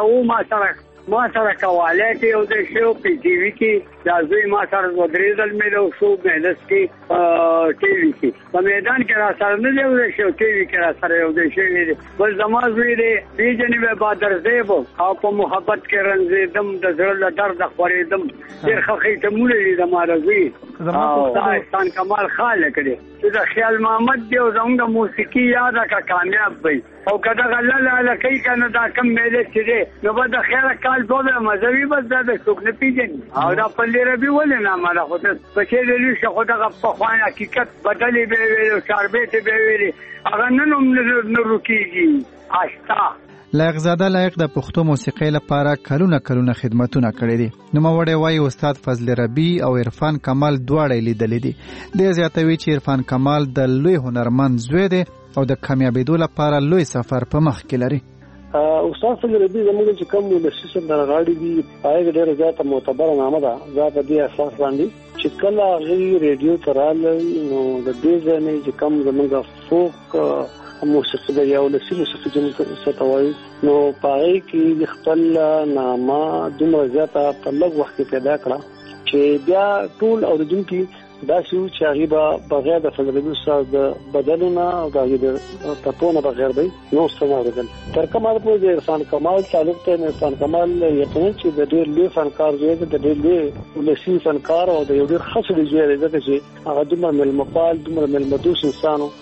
ما سره کوالی کې یو ځای شو په ټي وي کې دا زوی ما سره دوه درې ځل میله شو مهنس کې ټي وي کې په میدان کې را سره نه دی یو ځای شو ټي وي کې را سره یو ځای شوی دی بل زما زوی دی پیژنې به بادر زیب او په محبت کې رنځېدم د زړه له درده خورېدم ډېر ښه خیټمونه دي زما د زوی او احسان کمال خالق دی چې د خیال محمد دی او زموږ د موسیقي یاده که کامیاب وي او که دغه لاله کوي که نه دا کم میله چې دی نو به د خیره کال دوه مذهبي بس دا د څوک نه پېژني او دا فضل ربي ولې نامه ده خو بچې د لوی شه خو دغه پخوانی حقیقت بدلې به یې ویلې چاربېتې به یې ویلې هغه نن هم نه روکېږي آشتا لایقزاده لایق د پښتو موسیقۍ لپاره کلونه خدمتونه کړي دي نوموړی وایي استاد فضل ربی او عرفان کمال دواړه لیدلې دي دی زیاتوي چې عرفان کمال د لوی هنرمند زوی دی او د کامیابېدو لپاره لوی سفر په مخ کې لري استاد فضل ربی زموږ چې کوم ولسي سندرغاړي دي هغه ډېره زیاته معتبره نامه ده دا په دې اساس باندې چې کله هغه ریډیو ته راغلی نو د دې ځای نه چې کوم زموږ فوک موسیقي د یو ولسي موسیقي چې ستوي نو پای کې خپل نامه دومره زیاته په لږ وخت کې پیدا کړه چې بیا ټول اوریدونکي دا شو چې هغه به بغیر د فضل ربی استاد د بدلونه او د تپونه بغیر دی نو څنګه اوریدل تر کومه پورې د عرفان کمال تعلق ته عرفان کمال یقینا چې د ډېر لوی فنکار دی د ډېر لوی ولسي فنکار او د یو ډېر خاص دی چې هغه دومره ملمقال دومره ملمدوس انسانو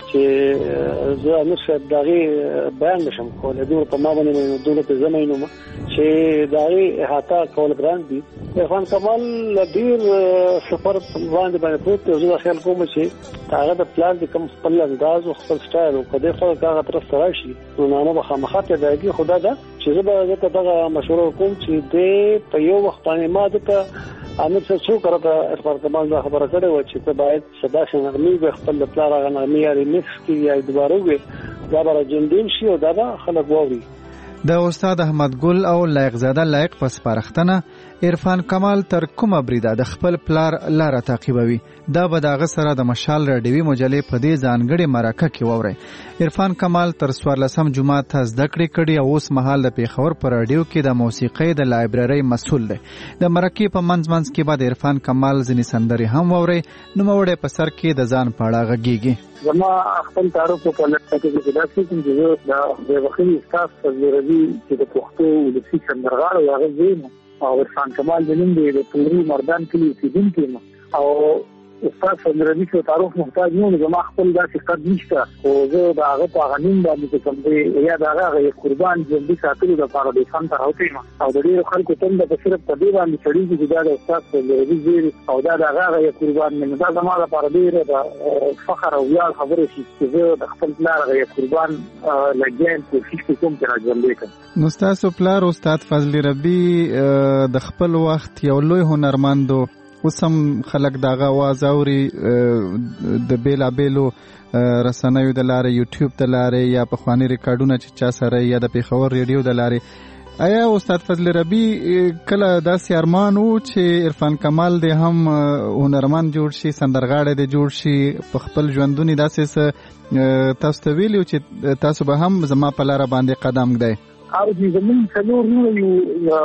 چې زه نشه دغه بیان نشم کولای دوی په ما باندې دوی په زمینو چې دغه احاطه کول ګران دي عرفان کمال ډیر سفر باندې پروت دی زه خیال کوم چې هغه د پلان د کوم خپل انداز او خپل سټایل او کله خو هغه طرف سره شي نو نه به مخاطه دی خدا دا چې زه به دغه مشوره کوم چې د په یو وخت باندې ما د امیر څه کړه عرفان کمال دا خبره کړې و چې ته باید صدا شنغمي به خپل پلان غنغمي یا ریمیکس کې یا دوباره وي دا به جندین شي او دا به خلک ووري د استاد احمد ګل او لایقزاده لایق په سپارښتنه عرفان کمال تر کومه بریده د خپل پلار لاره تعقیبوي دا به دغه سره د مشال رادیوي مجلې په دې ځانګړې مرکه کې ووري عرفان کمال تر 14 جمعه ته زده کړې کړي او اوس مهال د پیښور پر رادیو کې د موسیقۍ د لایبررۍ مسؤل دی د مرکې په منځ کې بعد عرفان کمال ځینې سندرې هم ووري نو موړې په سر کې د ځان پاړه غږیږي زما خپل تعارف په لټه کې چې دا څه د وخت استاد فضل ربی چې د پښتو ولسي سندرغاړو هغه زین او عرفان کمال د نن د پوری مردان کلی اوسیدونکو او استاد فندربي څو تعارف محتاج نه زما خپل داسې قد نشته او زه دا هغه په غنیم باندې کوم دی یا دا هغه قربان ژوندۍ ساتلو لپاره د فن تر اوتیما او د ډیرو خلکو ته د صرف په دې باندې چړي چې دا د استاد فندربي زیری او دا هغه قربان نه دا زما لپاره ډیره د فخر او ویاړ خبره شي چې زه د خپل پلار هغه قربان لګیم کوشش کوم چې راځم لیکم نو تاسو پلار استاد فضل ربی د خپل وخت یو لوی هنرمندو وسم خلک داغه आवाज اوري د بیلابېلو رسنیو د لارې یوټیوب د لارې یا په خواني ریکارډونه چې چا سره یا د پیښور ریډیو د لارې آیا استاد فضل ربی کله داسې ارمان وو چې عرفان کمال دې هم هنرمند جوړ شي سندرغاړی دې جوړ شي په خپل ژوندونی داسې تاسو ته ویلو چې تاسو به هم زما په لاره باندې قدم ږدئ او چې زمون څلور نو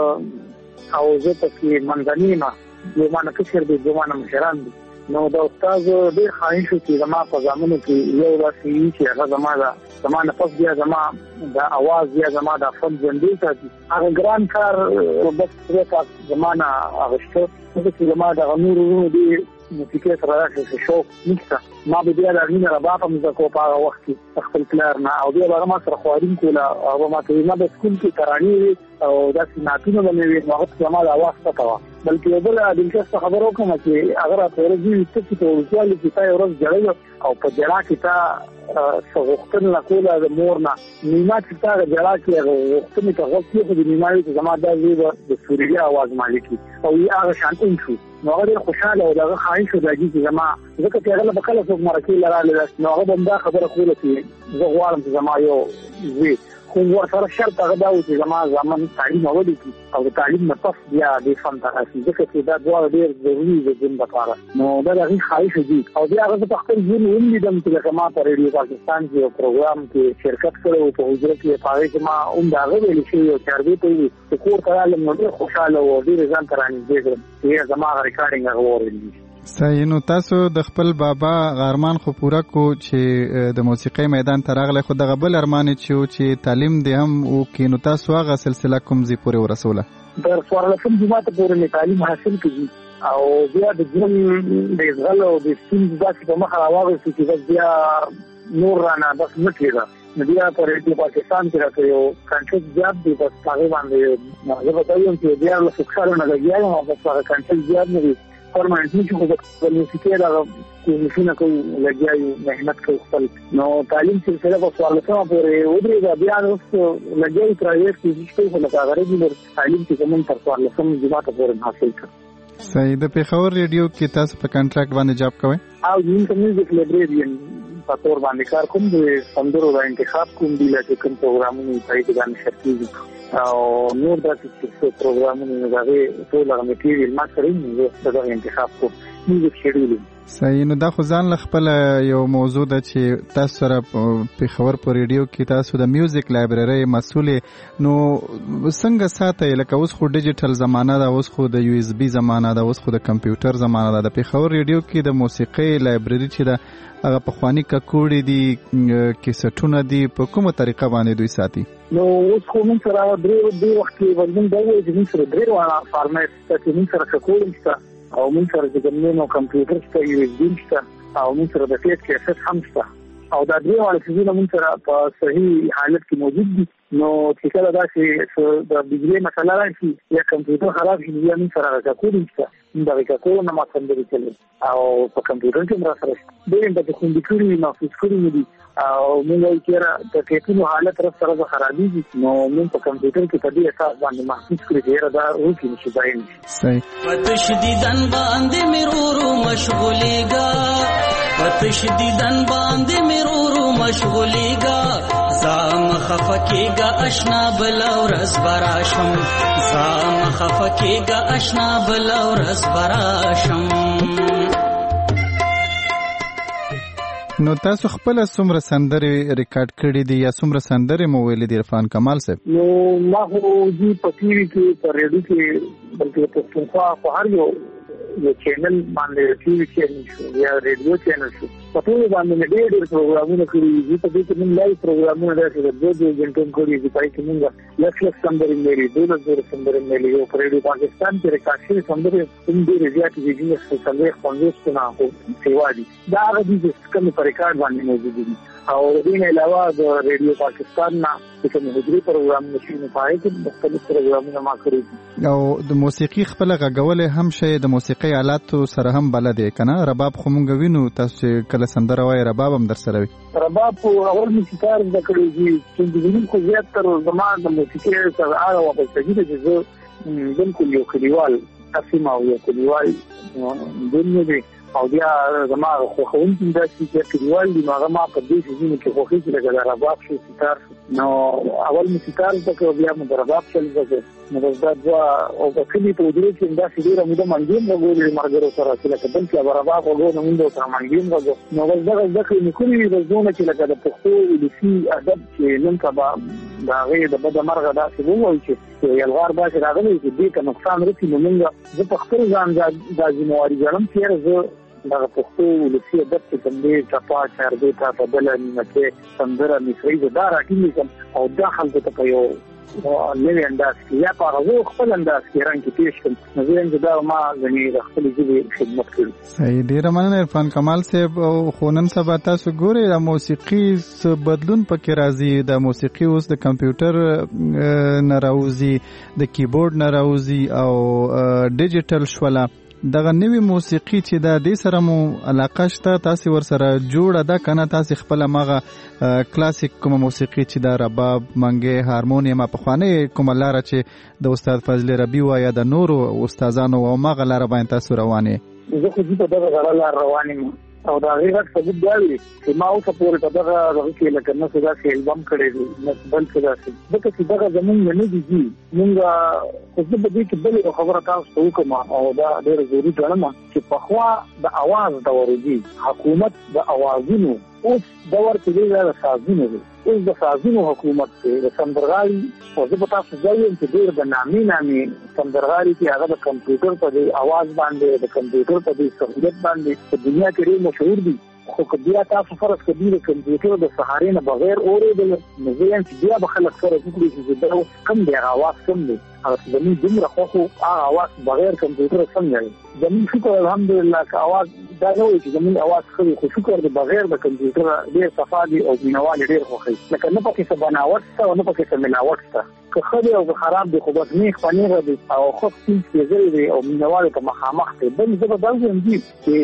او زه پکې منځنی ما یو مانه کشر دی زمانه مشران دي نو دا استاد ډېر خواهش چې زما په زمانه کې یو داسې چې هغه زمانه پس بیا زما د आवाज یا زما د فن ژوندۍ ساتي هغه ګران کار بس پرې زمانه اغشته چې زما د نورو دی موسیقي سره راځي شوق نشته ما به بیا د مینه رباط هم زکو په هغه وخت کې خپل پلار نه او بیا هغه ما سره خوارین کوله او ما ته نه د سکول کې ترانې او داسې ناتونه باندې وخت زما د आवाज پتاوه بلکې بل دلچسپ خبرو کوم چې اگر تاسو ورځي چې په ورځوالي کې تاسو ورځ جوړو او په جلا کې تاسو څوختن نه کوله د مورنا نیمه چې تاسو جلا کې وختونه ته غوښتي خو د نیمه چې زما د سوریا आवाज مالکی او یې هغه شانتون شو نو هغه خوشاله او دغه خواهش وداږي چې زما ځکه چې هغه په کله څوک مرکه لراله نو هغه بندا خبره کوله چې زه غواړم چې زما یو وی خو ورسره شرط هغه دا و چې زما ځامن تعلیم اولي کی او د تعلیم نه پس بیا د فن ته راشي ځکه چې دا ډول ډیر ضروري دی د لپاره نو دا هغه خواهش دي او بیا هغه په خپل ژوند ولیدم چې ما په ریډیو پاکستان کې یو پروګرام کې شرکت کړو په حضور کې پاره چې ما دا غوښتل چې یو چاربي ته چې کور ته لاله نو ډیر خوشاله و ډیر ځان ترانه دي چې زما ریکارډینګ هغه ورلې صحیح نو تاسو د خپل بابا غارمان خو پوره کو چې د موسیقي میدان ته راغلی خو دغه بل ارمان چې تعلیم دې هم وکړي نو تاسو هغه سلسله کوم ځای پورې ورسوله د څوارلسم جماعت پورې تعلیم حاصل کړي او بیا د ژوند د ازغل او د ستونزو داسې په مخه راوغستې چې بیا نور رانه بس نه کېده بیا په ریډیو پاکستان کې راته یو کنټرکټ زیات دی بس هغې باندې زه به وایم چې بیا له څو کالو نه لګیا یم او بس هغه کنټرکټ زیات نه وي پرماننټ نشي خو د موسیقي دا کومشونه کوي لګیا یو مهنت کوي خپل نو تعلیم سلسله په څوارلسمه پورې ودرېده بیا اوس لګیا یو پرایویټ کوشش کوي خو لکه ریګولر تعلیم چې کوم تر څوارلسم جماعت پورې حاصل کړ صحیح د پیښور ریډیو کې تاسو په کنټراکټ باندې جاب کوئ او موږ میوزیک لایبرریان په تور باندې کار کوم د سندرو د انتخاب کوم دی لکه کوم پروګرامونه په دې باندې شرکت او نور داسې چې پروګرامونه هغه ټول هغه میټیریال ما سره یې د انتخاب کوم میوزیک شیډول صحیح نو دا خو ځان له خپل یو موضوع ده چې تاسو سره په خبر په ریډیو کې تاسو د میوزیک لایبرری مسؤل نو څنګه ساتي لکه اوس خو ډیجیټل زمانہ ده اوس خو د یو اس بي زمانہ ده اوس خو د کمپیوټر زمانہ ده په خبر ریډیو کې د موسیقي لایبرری چې ده هغه په خواني ککوړې دي کیسټونه دي په کومه طریقه باندې دوی ساتي نو اوس خو موږ سره درې وخت کې ورته دا وایي چې موږ سره درې واړه فارمټ چې موږ سره ککوړې شته او موږ سره د ګمنو کمپیوټر شته یو اس بي شته او موږ سره د ټیپ کیسټ هم شته او دا درې واړه څیزونه موږ سره په صحیح حالت کې موجود دي نو چې کله دا چې د بجلی مسله راشي یا کمپیوټر خراب شي یا موږ سره ککوړې شته دا ککوړې نه ما سندري کوي او په کمپیوټر کې مرسته راځي د دې خوندې کړی محفوظ کړی دي او موږ یې کېره د ټیپونو حالت تر سره خرابېږي نو موږ په کمپیوټر کې په دې اساس باندې محفوظ کړی دی دا ورکی نشي ځای صحیح پتشدیدن باندې مرورو مشغولېګا پتشدیدن باندې مرورو مشغولېګا زام خفکېګا اشنا بلا ورځ براشم زام خفکېګا اشنا بلا ورځ براشم نو تاسو خپل څومره سندرې ریکارډ کړې دي یا څومره سندرې مو ویلې دي عرفان کمال صاحب نو ما خو دې په ټي وي کې په ریډیو کې بلکې په څنګه په هر یو چینل باندې ټي وي چینل شو یا ریډیو چینل شو په ټول باندې ډېر پروګرامونه کړی دي. په دې کې موږ لایو پروګرامونه راځي د 2 غنټو کړی دي. پای کې موږ لکه سندرې ملي 2 سندرې ملي او پر ریډیو پاکستان کې ریکارډ سندرې هم ډېر زیات دي چې څلور 50 نه هو سیوا دي. دا هغه دي چې کوم پر ریکارډ باندې موجود دي. او دې نه علاوه د ریډیو پاکستان نه کوم هجري پروګرام نشي نه پای کې مختلف پروګرامونه ما کړی دي. او د موسیقي خپل غږول هم شي د موسیقي آلاتو سره هم بلد کنه. رباب خو مونږ وینو تاسو کله سندره وای رباب هم در سره وي. رباب اول موسیقار د کړی دي چې د دې کو زیات تر زمان د موسیقي سره هغه وخت چې د بالکل یو کلیوال تقسیم او یو کلیوال دنیا دی او بیا زما خو خوندې د چې کلیوال دی نو هغه ما په دې ځینې کې خو هیڅ لګا رباب شو ستار نو اول موسیقار د بیا مو رباب چل زګ نو دا دوا او په کلی په دې کې دا چې ډیره موده منګیم وګورې مرګرو سره چې لکه بل کې رباب وګورو نو موږ سره منګیم وګورو نو دا د کلی د زونه چې لکه د پښتو لسی ادب چې نن کبا دا غي د بد مرغه دا چې وایي چې یلغار باشه راغلی چې دې ته نقصان رسي نو موږ د پښتو ځان د ځمواري ګرم چې زه دا پښتو لسی ادب چې کوم دې چپا چار دې تا په بل نیمه سندره مصری دا راټینګ او دا خلک ته په یو نوې انداز کې یا په هغه خپل انداز کې رنګ کې پیش کړم نو زه دا ما غني د خپل ژبې خدمت کړم. صحیح ډیر مننه عرفان کمال صاحب. او خونن سبا تاسو ګورئ د موسیقي بدلون پکې راځي. د موسیقي اوس د کمپیوټر نه راوځي د کیبورډ نه راوځي او ډیجیټل شوله. دغه نوې موسیقي چې د دې سره مو علاقه شته تاسو ور سره جوړه ده کنه تاسو خپل ماغه کلاسیک کوم موسیقي چې د رباب منګي هارمونیم په خوانه کوم لار چې د استاد فضل ربی و یا د نورو استادانو او ماغه لار باندې تاسو روانه زه خو دې په دغه لار روانم او دا غیرت ثبوت دی چې ما اوس په دغه کې لکه نو څنګه چې البم کړی دی نو بل څه داسې دغه چې دغه زمونږ نه دي مونږ خو دې په دې کې بل خبره تاسو وکم او دا ډېر ضروري ګڼم چې په خوا د आवाज د ورودي حکومت د اوازونو اوس دور کې د سازونو دی اوس د سازونو حکومت کې د سندرغاړي او د تاسو ځای چې ډېر د نامي سندرغاړي چې هغه د کمپیوټر په دی आवाज باندې د کمپیوټر په دی سہولت باندې په دنیا کې ډېر مشهور دي. خو کبیا تاسو فرض کړئ د کمپیوټر د سهارې نه بغیر اورېدل نو ځین چې بیا به خلک سره وکړي چې دا کم دی आवाज کم دی او زمين دومره خو هغه आवाज بغیر کمپیوټر څنګه زمين شکر الحمدلله که आवाज دا نه وي چې زمين आवाज خو شکر د بغیر د کمپیوټر ډېر صفا دي او مینوال ډېر خوښي لکه نه پکې څه بناوټ څه او نه پکې څه ملاوټ څه که خدای او خراب دي خو بس نه خپنیغه دي او خو څه کېږي او مینوال ته مخامخ دي بل څه بدل دي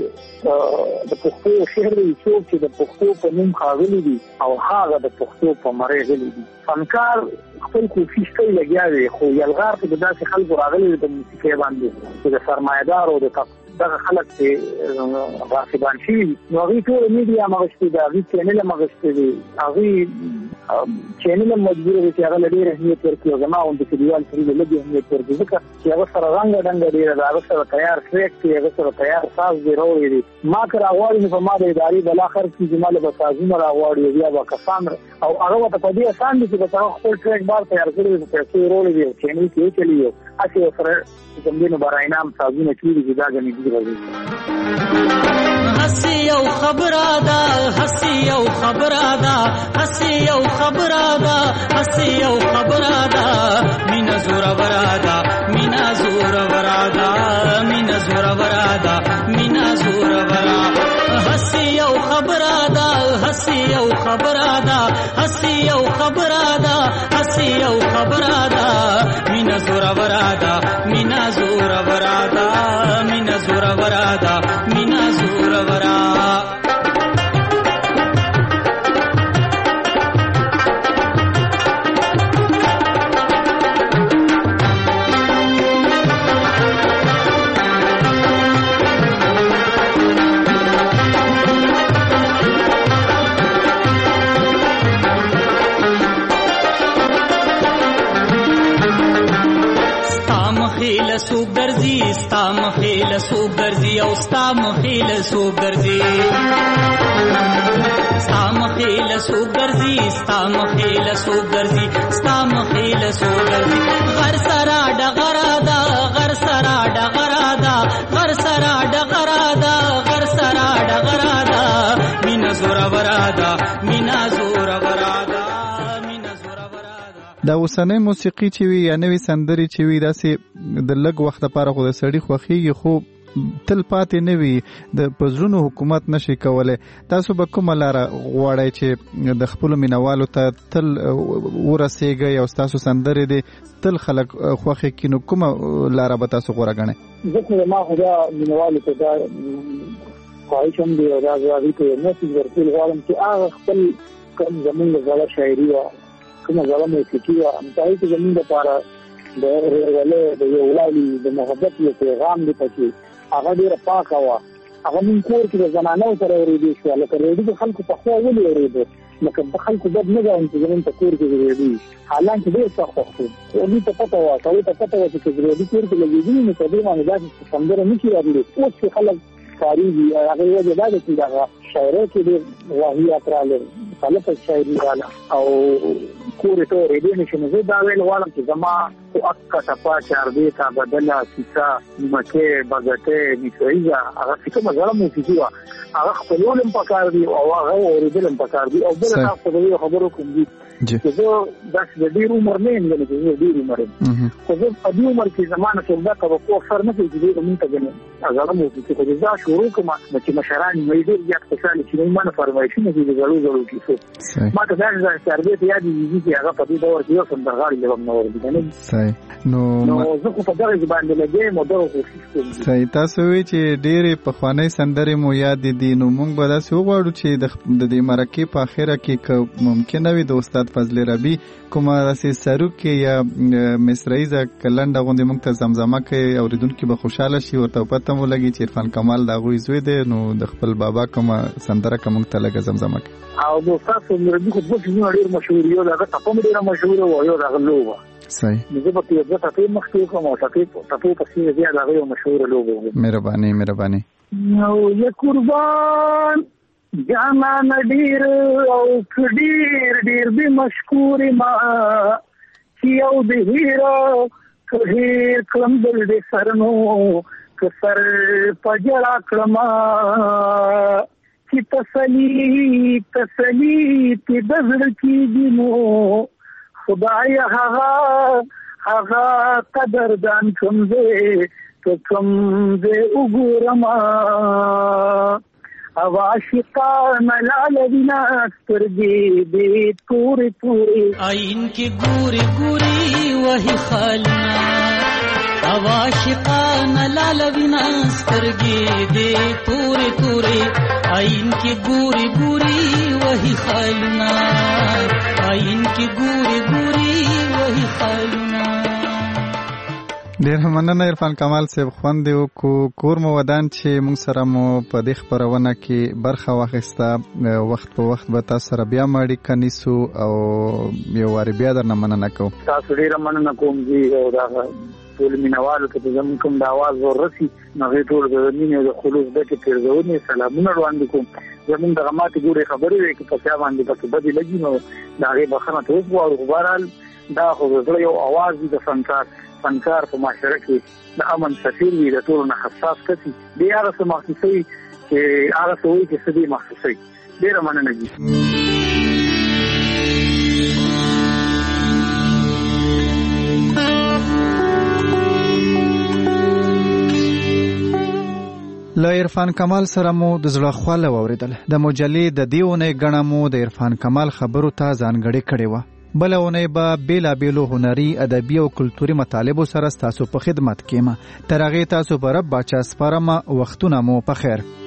چې د پښتو شهر دی چې د پښتو په نوم خاغلي دي او هغه د پښتو په مړې غلي دي. فنکار خپل کوشش کوي لګیا دی خو یلغار په داسې خلکو راغلي د موسیقي باندې چې د سرمایدار او د دغه خلک چې غاصبان شي نو هغه ټول میډیا مغشتي دا هغه چینل مغشتي دي هغه چینل مجبور دي چې هغه لري اهمیت ورکړي او زما د کلیوال سره لږه اهمیت ورکړي ځکه چې هغه سره رنګ ډیر دا هغه سره تیار ټریک دی هغه سره تیار ساز دی راوړي ما کرا غواړي په ما د ادارې بل اخر کې جماله به سازونه راوړي بیا به کسان او هغه ته په دې آسان دي چې تاسو خپل ټریک بار تیار کړی په پیسې وروړي دی چینل کې چلیو اته سره زموږ برای نام سازونه کیږي دا غني دي هسي یو خبره ده هسي یو خبره ده هسي یو خبره ده هسي یو خبره ده مینا زور وراده مینا زور وراده مینا زور وراده مینا زور وراده هسي یو خبره ده هسي یو خبره ده هسي یو خبره ده هسي یو خبره ده مینا زور وراده مینا زور وراده مینا زور وراده مینا زور وراده سو ګرځي ستا مخېل سو ګرځي او ستا مخېل سو ګرځي ستا مخېل سو ګرځي ستا مخېل سو ګرځي ستا مخېل سو ګرځي غر سرا ډغرا دا غر سرا ډغرا دا غر سرا ډغرا دا غر سرا ډغرا دا دا اوسنۍ موسیقي چې وي یا نوې سندرې چې وي داسې د لږ وخت لپاره خو د سړي خوښیږي خو تل پاتې نه وي د پزړونو حکومت نشي کولای. تاسو به کومه لاره غواړئ چې د خپلو مینوالو ته تل ورسیږئ او ستاسو سندرې دې تل خلک خوښې کړي، نو کومه لاره به تاسو غوره ګڼئ؟ زه خو ما خو دا مینوالو ته دا خواهش هم دی او دا هغوی ته یو میسج ورکول غواړم چې هغه خپل کوم زمونږ زړه شاعري وه، کومه زړه موسیقي وه، همدغې کې زمونږ دپاره د ورورولۍ د یووالي د محبت یو پیغام دی پکې، هغه ډېره پاکه وه. هغه مونږ کور کې د زنانو سره اورېدی شوه، لکه ریډي د خلکو پخوا ولې اورېده، لکه د خلکو بد نه ګڼم چې زمونږ په کور کې د ریډي، حالانکه ډېر سخت وخت و. هغوی ته پته وه، هغوی ته پته وه چې که د ریډي کور کې لګېدلي نو په دې باندې داسې سندره نه شي راتللی. اوس چې خلک کارېږي، هغې وجه دا ده چې دغه شاعرۍ کې ډېر واهیات راغلل، مختلفه شاعري راغله او کور ته اورېدی نه شي. نو زه دا ویل غواړم چې زما خو اکه ټپه چاربیته بدله کیسه نیمکۍ بګټۍ میسویزه هغه چې کومه زړه موسیقي وه هغه خپلول هم پکار دي او هغه اورېدل هم پکار دي. او بله تاسو ته د خبرو کوم دي چې زه داسې د ډېر عمر نه یم، ګڼې چې زه ډېر عمر یم، خو زه په دې عمر کې زما نه څوک دا توقع اکثر نه کوي چې دوی به مونږ ته ګڼې زړه موسیقي. خو چې دا شروع کړم نو چې مشران مې ډېر زیات خوشحاله چې موږ ما نه فرمایشونه دي د زړو کیسو. ما ته داسې چاربې ته یاد دي چې هغه په دې دور کې یو سندرغاړی لږ هم نه اورېدلی. صحیح. نو زه خو په دغه باندې لګیم او دغه کوشش کوم. صحیح. تاسو وایئ چې ډېرې پخوانۍ سندرې مو یاد دي، نو موږ به داسې وغواړو چې د دې مرکې په اخره کې که ممکنه وي د استاد فضل ربي کومه داسې سروکې یا مصرعیزه که لنډه غوندې موږ ته زمزمه کوي، اورېدونکي به خوشحاله شي، ورته پته مو لګي چې عرفان کمال د هغوی زوی دی، نو د خپل بابا کومه سندره که موږ ته لږه زمزمه کوي. او د استاد فضل ربي خو دوه څیزونه ډېر مشهور یو د هغه ټپه هم ډېره مشهوره وه، یو د هغه لوبه. صحیح. نو زه به دوه ټپې مخکې وکړم او ټپو پسې بیا د هغه یو مشهوره لوبه وه. مهرباني. نو یا قربان جانان ډېر او ډېر دې مشکور ما چې یو د هیرو که هیر کړم دل دې سر نو که سر په جړا کړم چې تسلي چې د زړه کېږي نو خدای هغه قدردان کوم ځای که کوم ځای وګورم او عاشقان لالوینا سترګې دې پورې آئین کې ګوري وਹੀ خالنا او عاشقان لالوینا سترګې دې پورې آئین کې ګوري وਹੀ خالنا آئین کې ګوري وਹੀ خالنا. ډېر مننه عرفان کمال صاحب، خوند یې وکړو. کور مو ودان چې موږ سره مو په دې خپرونه کې برخه واخیسته. وخت په وخت به تاسو سره بیا اړیکه نیسو او یو وارې بیا درنه مننه کوو. تاسو ډېره مننه کوم جی او دا ټول مینوالو ته زموږ کوم د اواز ورسي هغې ټول د مینې او د خلوص ډکې پیرزونې سلامونه وړاندې کوم. زموږ دغه ماتې ګورې خبرې وې چې په چا باندې پکې بدې لګي نو د هغې بخښنه ته اوس غواړو. خو بهرحال دا خو د زړه یو اواز دی د فنکار په معاشره کې د امن سفیر وي، د ټولو نه حساس کس وي، دی هغه څه محسوسوي چې هغه څه وایي چې څه دې محسوسوي. ډېره مننه جي. له عرفان کمال سره مو د زړه خواله واورېدل. د مجلې د دې اونۍ ګڼه مو د عرفان کمال خبرو ته ځانګړې کړې وه. بله اونۍ به بېلابېلو هنري، ادبي او کلتوري مطالبو سره ستاسو په خدمت کې یم. تر هغې تاسو په رب باچا سپارم. وختونه مو په خیر.